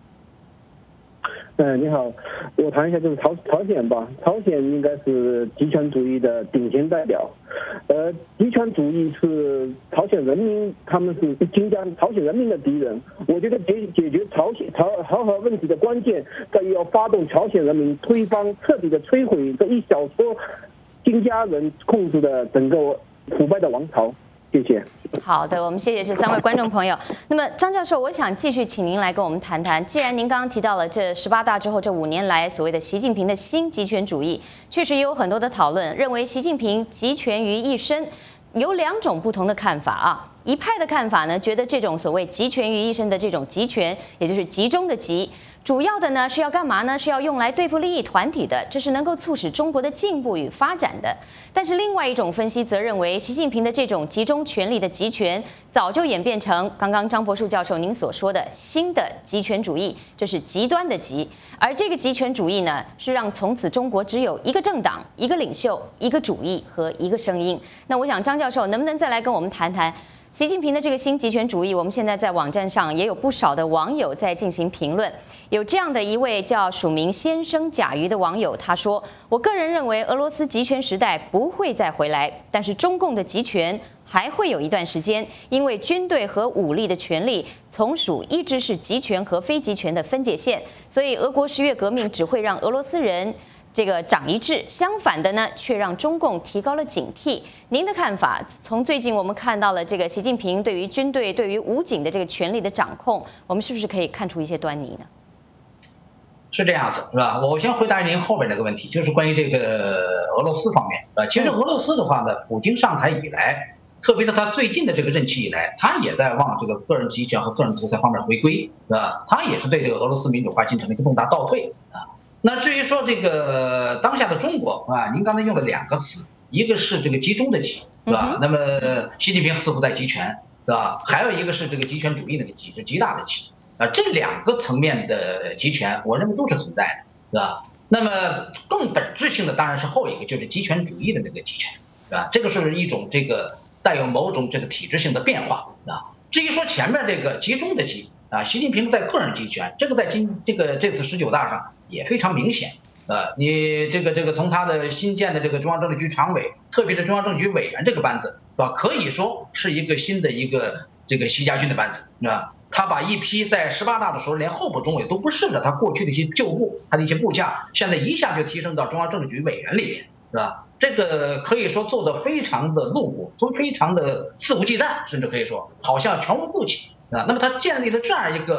你好，我谈一下就是朝鲜吧。朝鲜应该是极权主义的顶尖代表，极权主义是朝鲜人民，他们是朝鲜人民的敌人。我觉得解决朝核问题的关键在于要发动朝鲜人民推翻、彻底的摧毁这一小撮金家人控制的整个腐败的王朝。谢谢。 好的，我们谢谢这3位观众朋友。那么张教授，我想继续请您来跟我们谈谈，既然您刚刚提到了这18大之后这5年来所谓的习近平的新集权主义，确实也有很多的讨论，认为习近平集权于一身，有2种不同的看法啊。一派的看法呢，觉得这种所谓集权于一身的这种集权，也就是集中的集，主要的呢是要干嘛呢？是要用来对付利益团体的，这是能够促使中国的进步与发展的。但是另外一种分析则认为，习近平的这种集中权力的集权，早就演变成刚刚张博树教授您所说的新的集权主义，这是极端的极。而这个集权主义呢，是让从此中国只有一个政党、一个领袖、一个主义和一个声音。那我想张教授能不能再来跟我们谈谈习近平的这个新集权主义？我们现在在网站上也有不少的网友在进行评论。有这样的一位叫署名先生甲鱼的网友，他说：“我个人认为俄罗斯集权时代不会再回来，但是中共的集权还会有一段时间，因为军队和武力的权力从属一直是集权和非集权的分界线，所以俄国10月革命只会让俄罗斯人这个长一智，相反的呢，却让中共提高了警惕。您的看法？从最近我们看到了这个习近平对于军队、对于武警的这个权力的掌控，我们是不是可以看出一些端倪呢？” 是这样子，是吧？我先回答您后边那个问题，就是关于这个俄罗斯方面。其实俄罗斯的话呢，普京上台以来，特别是他最近的这个任期以来，他也在往这个个人集权和个人独裁方面回归，是吧？他也是对这个俄罗斯民主化进程的一个重大倒退啊。那至于说这个当下的中国啊，您刚才用了2个词，一个是这个集中的集，是吧？那么习近平似乎在集权，是吧？还有一个是这个集权主义那个集，是极大的集。这2个层面的集权，我认为都是存在的，是吧？那么更本质性的当然是后一个，就是集权主义的那个集权，是吧？这个是一种这个带有某种这个体制性的变化啊。至于说前面这个集中的集啊，习近平在个人集权，这个在这次19大上也非常明显。你这个从他的新建的这个中央政治局常委，特别是中央政治局委员这个班子，是吧？可以说是一个新的一个这个习家军的班子，是吧？他把一批在18大的时候连候补中委都不是的，他过去的一些旧部，他的一些部下，现在一下就提升到中央政治局委员里面，是吧？这个可以说做得非常的露骨，都非常的肆无忌惮，甚至可以说好像全无顾忌啊。那么他建立了这样一个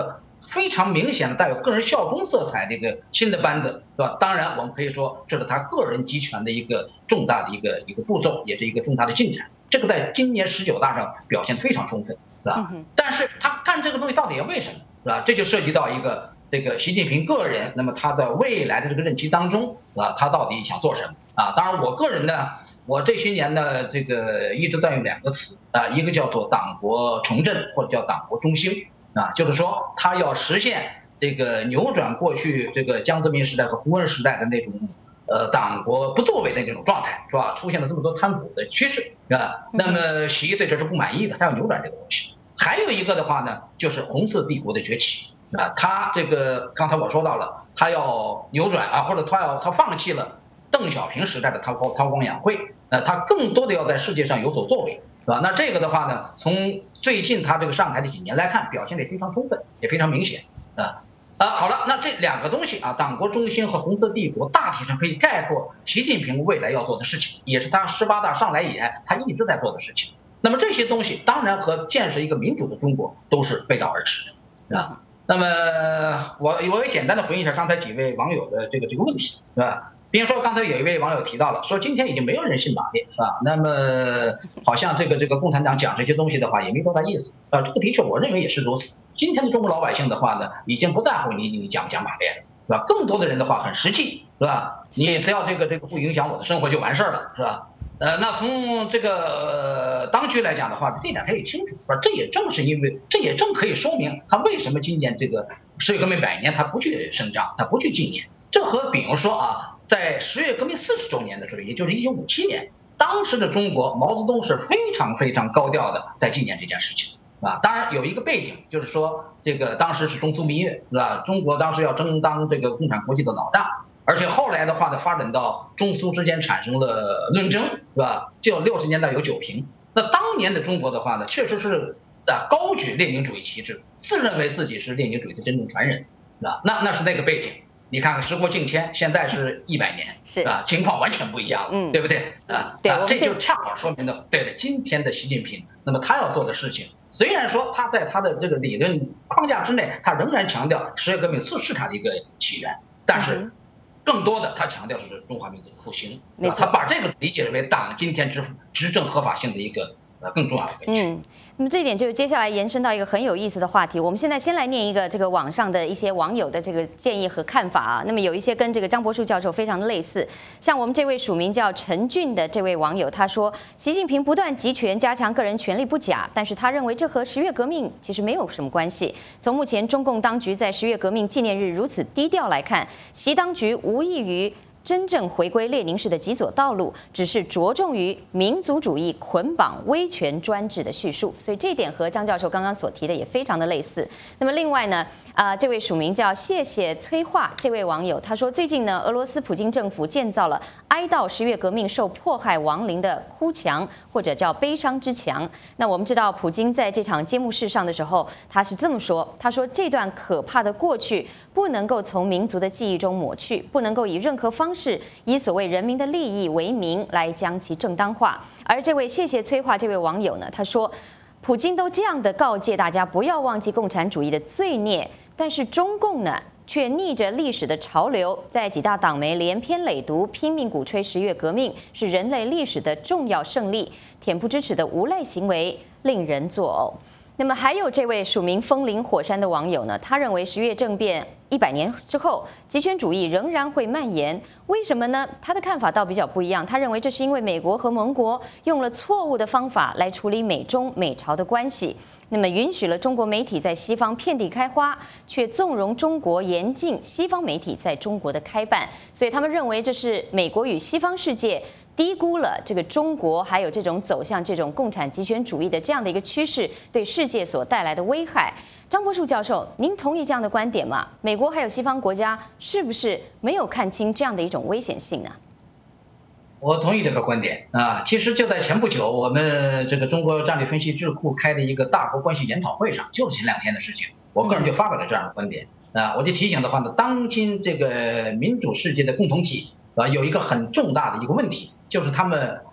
非常明显的带有个人效忠色彩的一个新的班子，是吧？当然，我们可以说这是他个人集权的一个重大的一个步骤，也是一个重大的进展。这个在今年19大上表现得非常充分，是吧？但是他干这个东西到底要为什么，是吧？这就涉及到一个这个习近平个人，那么他在未来的这个任期当中，啊，他到底想做什么啊？当然，我个人呢，我这些年呢，这个一直在用2个词啊，一个叫做党国重振，或者叫党国中兴啊，就是说他要实现这个扭转过去这个江泽民时代和胡温时代的那种党国不作为的那种状态，是吧？出现了这么多贪腐的趋势啊，那么习对这是不满意的，他要扭转这个东西。还有一个的话呢，就是红色帝国的崛起啊，他这个刚才我说到了，他要扭转啊，或者他放弃了邓小平时代的韬光养晦，他更多的要在世界上有所作为，是吧？那这个的话呢，从最近他这个上台的几年来看，表现得非常充分，也非常明显啊。好了，那这2个东西啊，党国中兴和红色帝国，大体上可以概括习近平未来要做的事情，也是他18大上来以来他一直在做的事情。那么这些东西当然和建设一个民主的中国都是背道而驰的啊。那么我也简单的回应一下刚才几位网友的这个问题，是吧？比如说刚才有一位网友提到了，说今天已经没有人信马列，是吧？那么好像这个共产党讲这些东西的话也没多大意思啊。这个的确我认为也是如此。今天的中国老百姓的话呢，已经不在乎你讲马列了，是吧？更多的人的话很实际，是吧？你只要这个不影响我的生活就完事儿了，是吧？那从这个当局来讲的话，这一点他也清楚，说这也正可以说明他为什么今年这个10月革命100年他不去声张，他不去纪念。这和比如说啊，在10月革命40周年的时候，也就是1957年，当时的中国毛泽东是非常非常高调的在纪念这件事情，是吧？当然有一个背景，就是说这个当时是中苏蜜月，是吧？中国当时要争当这个共产国际的老大。而且后来的话呢，发展到中苏之间产生了论争，是吧？就60年代有9评。那当年的中国的话呢，确实是高举列宁主义旗帜，自认为自己是列宁主义的真正传人，是吧？那是那个背景。你看看时过境迁，现在是100年，是啊，情况完全不一样了，对不对啊？对，这就恰好说明了，对的，今天的习近平，那么他要做的事情，虽然说他在他的这个理论框架之内，他仍然强调10月革命是他的一个起源，但是更多的他强调的是中华民族的复兴，他把这个理解为党今天执政合法性的一个更重要的根据。 那么这一点就是接下来延伸到一个很有意思的话题。我们现在先来念一个这个网上的一些网友的这个建议和看法啊。那么有一些跟这个张伯树教授非常类似，像我们这位署名叫陈俊的这位网友，他说习近平不断集权加强个人权力不假，但是他认为这和10月革命其实没有什么关系。从目前中共当局在10月革命纪念日如此低调来看，习当局无异于真正回归列宁式的极左道路，只是着重于民族主义捆绑威权专制的叙述，所以这一点和张教授刚刚所提的也非常的类似。那么另外呢，这位署名叫谢谢催化这位网友，他说最近呢，俄罗斯普京政府建造了哀悼10月革命受迫害亡灵的哭墙，或者叫悲伤之墙。那我们知道，普京在这场揭幕式上的时候，他是这么说，他说这段可怕的过去不能够从民族的记忆中抹去，不能够以任何方式以所谓人民的利益为名来将其正当化。而这位谢谢催化这位网友呢，他说普京都这样的告诫大家不要忘记共产主义的罪孽，但是中共呢却逆着历史的潮流，在几大党媒连篇累牍，拼命鼓吹10月革命是人类历史的重要胜利，恬不知耻的无赖行为令人作呕。那么还有这位署名风林火山的网友呢，他认为10月政变100年之后，极权主义仍然会蔓延。为什么呢？他的看法倒比较不一样。他认为这是因为美国和盟国用了错误的方法来处理美中美朝的关系，那么允许了中国媒体在西方遍地开花，却纵容中国严禁西方媒体在中国的开办。所以他们认为这是美国与西方世界低估了这个中国还有这种走向这种共产极权主义的这样的一个趋势对世界所带来的危害。张伯树教授，您同意这样的观点吗？美国还有西方国家是不是没有看清这样的一种危险性呢？ 我同意这个观点啊。其实就在前不久，我们这个中国战略分析智库开的一个大国关系研讨会上，就是前2天的事情，我个人就发表了这样的观点啊。我就提醒的话呢，当今这个民主世界的共同体有一个很重大的一个问题，就是他们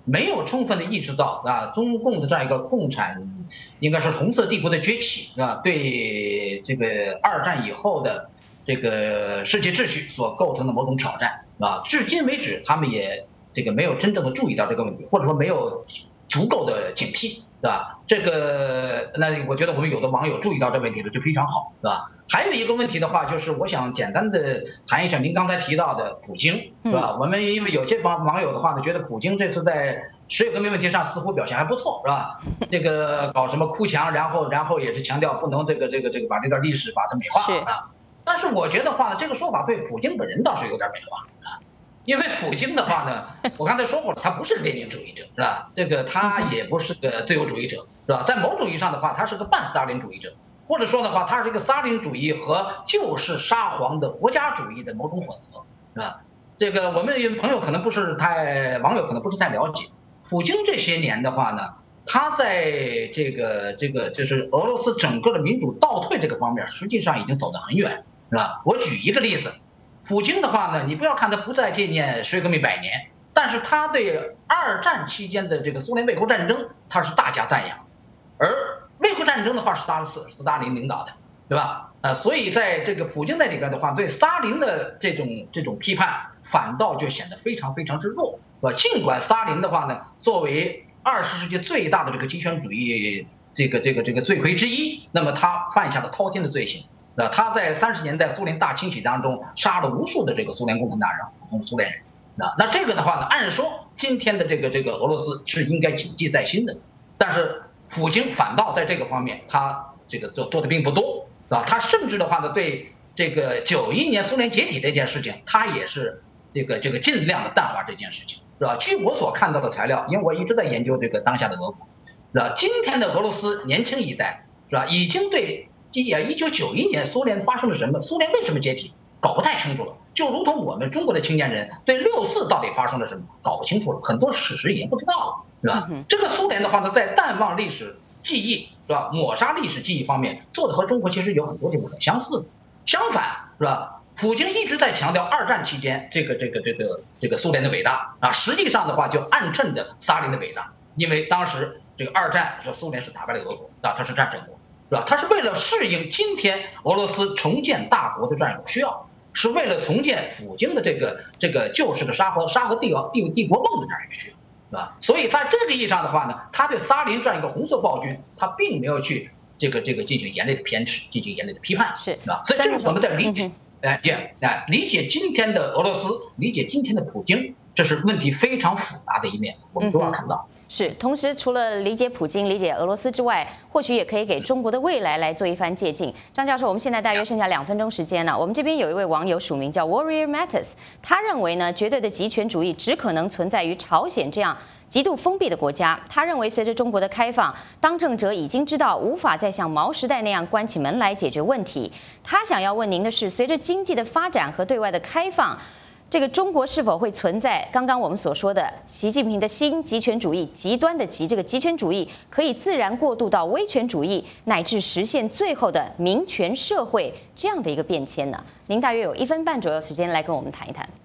没有充分的意识到中共的这样一个共产，应该是红色帝国的崛起对这个二战以后的这个世界秩序所构成的某种挑战至今为止他们也这个没有真正的注意到这个问题，或者说没有足够的警惕，这个那我觉得我们有的网友注意到这个问题了就非常好，还有一个问题的话，就是我想简单的谈一下您刚才提到的普京，是吧？我们因为有些网友的话呢，觉得普京这次在石油革命问题上似乎表现还不错，是吧？这个搞什么哭墙，然后也是强调不能这个把这段历史把它美化但是我觉得话呢，这个说法对普京本人倒是有点美化因为普京的话呢，我刚才说过了，他不是列宁主义者，是吧？这个他也不是个自由主义者，是吧？在某种意义上的话，他是个半斯大林主义者。或者说的话，它是一个萨林主义和旧式沙皇的国家主义的某种混合，是吧？这个我们朋友可能不是太网友可能不是太了解，普京这些年的话呢，他在这个就是俄罗斯整个的民主倒退这个方面，实际上已经走得很远，是吧？我举一个例子，普京的话呢，你不要看他不再纪念石油革命100年，但是他对二战期间的这个苏联卫国战争，他是大加赞扬，而卫国战争的话是斯大林领导的，对吧？所以在这个普京在里边的话，对斯大林的这种批判，反倒就显得非常非常之弱，是吧？尽管斯大林的话呢，作为20世纪最大的这个极权主义这个罪魁之一，那么他犯下了滔天的罪行，他在30年代苏联大清洗当中杀了无数的这个苏联共产党人、普通苏联人，那这个的话呢，按说今天的这个俄罗斯是应该谨记在心的，但是普京反倒在这个方面，他这个做的并不多，是吧？他甚至的话呢，对这个91年苏联解体这件事情，他也是这个尽量的淡化这件事情，是吧？据我所看到的材料，因为我一直在研究这个当下的俄国，是吧？今天的俄罗斯年轻一代，是吧？已经对1991年苏联发生了什么，苏联为什么解体搞不太清楚了，就如同我们中国的青年人对64到底发生了什么搞不清楚了，很多史实已经不知道了，是吧？这个苏联的话呢，在淡忘历史记忆，是吧？抹杀历史记忆方面做的和中国其实有很多地方很相似的。相反，是吧？普京一直在强调二战期间这个苏联的伟大实际上的话就暗衬着斯大林的伟大，因为当时这个二战是苏联是打败了俄国它是战胜国，是吧？它是为了适应今天俄罗斯重建大国的这样一种需要，是为了重建普京的这个旧式的沙皇帝国梦的这样一个需要，是吧？所以在这个意义上的话呢，他对斯大林这样一个红色暴君，他并没有去这个进行严厉的偏执，进行严厉的批判，是吧？所以这是我们在理解理解今天的俄罗斯，理解今天的普京，这是问题非常复杂的一面，我们都要看到。 是，同时除了理解普京、理解俄罗斯之外，或许也可以给中国的未来来做一番借鉴。张教授，我们现在大约剩下2分钟时间了。我们这边有一位网友署名叫 Warrior Mattis， 他认为呢，绝对的极权主义只可能存在于朝鲜这样极度封闭的国家。他认为，随着中国的开放，当政者已经知道无法再像毛时代那样关起门来解决问题。他想要问您的是，随着经济的发展和对外的开放，这个中国是否会存在刚刚我们所说的习近平的新极权主义，极端的极，这个极权主义可以自然过渡到威权主义，乃至实现最后的民权社会这样的一个变迁呢？您大约有1分半左右时间来跟我们谈一谈。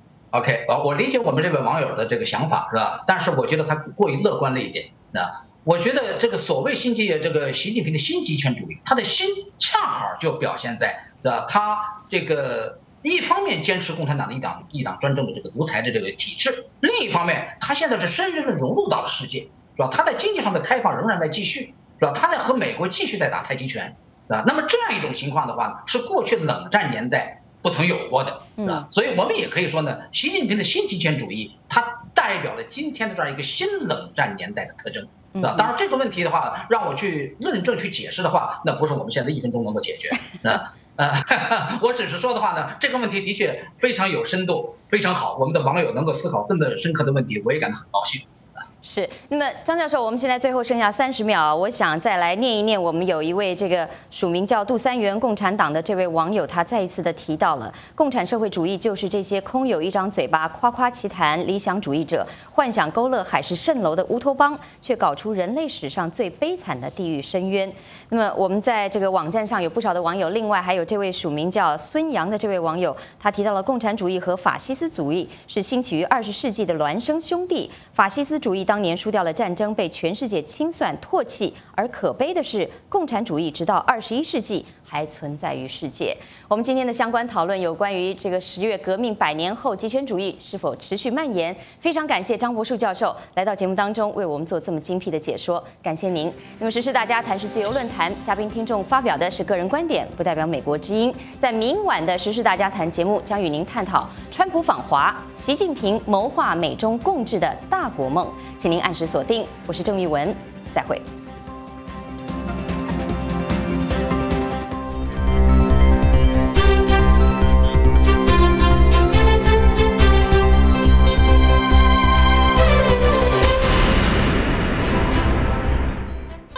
OK， 我理解我们这位网友的这个想法，是吧？但是我觉得他过于乐观了一点。我觉得这个所谓习近平的新极权主义，他的新恰好就表现在，他这个一方面坚持共产党的一党专政的这个独裁的这个体制，另一方面他现在是深深的融入到了世界，是吧？他在经济上的开放仍然在继续，是吧？他在和美国继续在打太极拳，是吧？那么这样一种情况的话呢，是过去冷战年代不曾有过的，是吧？所以我们也可以说呢，习近平的新极权主义，它代表了今天的这样一个新冷战年代的特征，是吧？当然这个问题的话，让我去论证去解释的话，那不是我们现在1分钟能够解决。我只是说的话呢，这个问题的确非常有深度，非常好。我们的网友能够思考这么深刻的问题，我也感到很高兴。 是，那么张教授，我们现在最后剩下30秒，我想再来念一念，我们有一位这个署名叫杜三元共产党的这位网友，他再一次的提到了共产社会主义就是这些空有一张嘴巴夸夸其谈理想主义者，幻想勾勒海市蜃楼的乌托邦，却搞出人类史上最悲惨的地狱深渊。那么我们在这个网站上有不少的网友，另外还有这位署名叫孙杨的这位网友，他提到了共产主义和法西斯主义是兴起于20世纪的孪生兄弟，法西斯主义当年输掉了战争，被全世界清算唾弃，而可悲的是，共产主义直到21世纪还存在于世界。我们今天的相关讨论有关于这个10月革命100年后极权主义是否持续蔓延，非常感谢张博树教授来到节目当中为我们做这么精辟的解说，感谢您。那么时事大家谈是自由论坛，嘉宾听众发表的是个人观点，不代表美国之音。在明晚的时事大家谈节目将与您探讨川普访华，习近平谋划美中共治的大国梦，请您按时锁定。我是郑玉文，再会。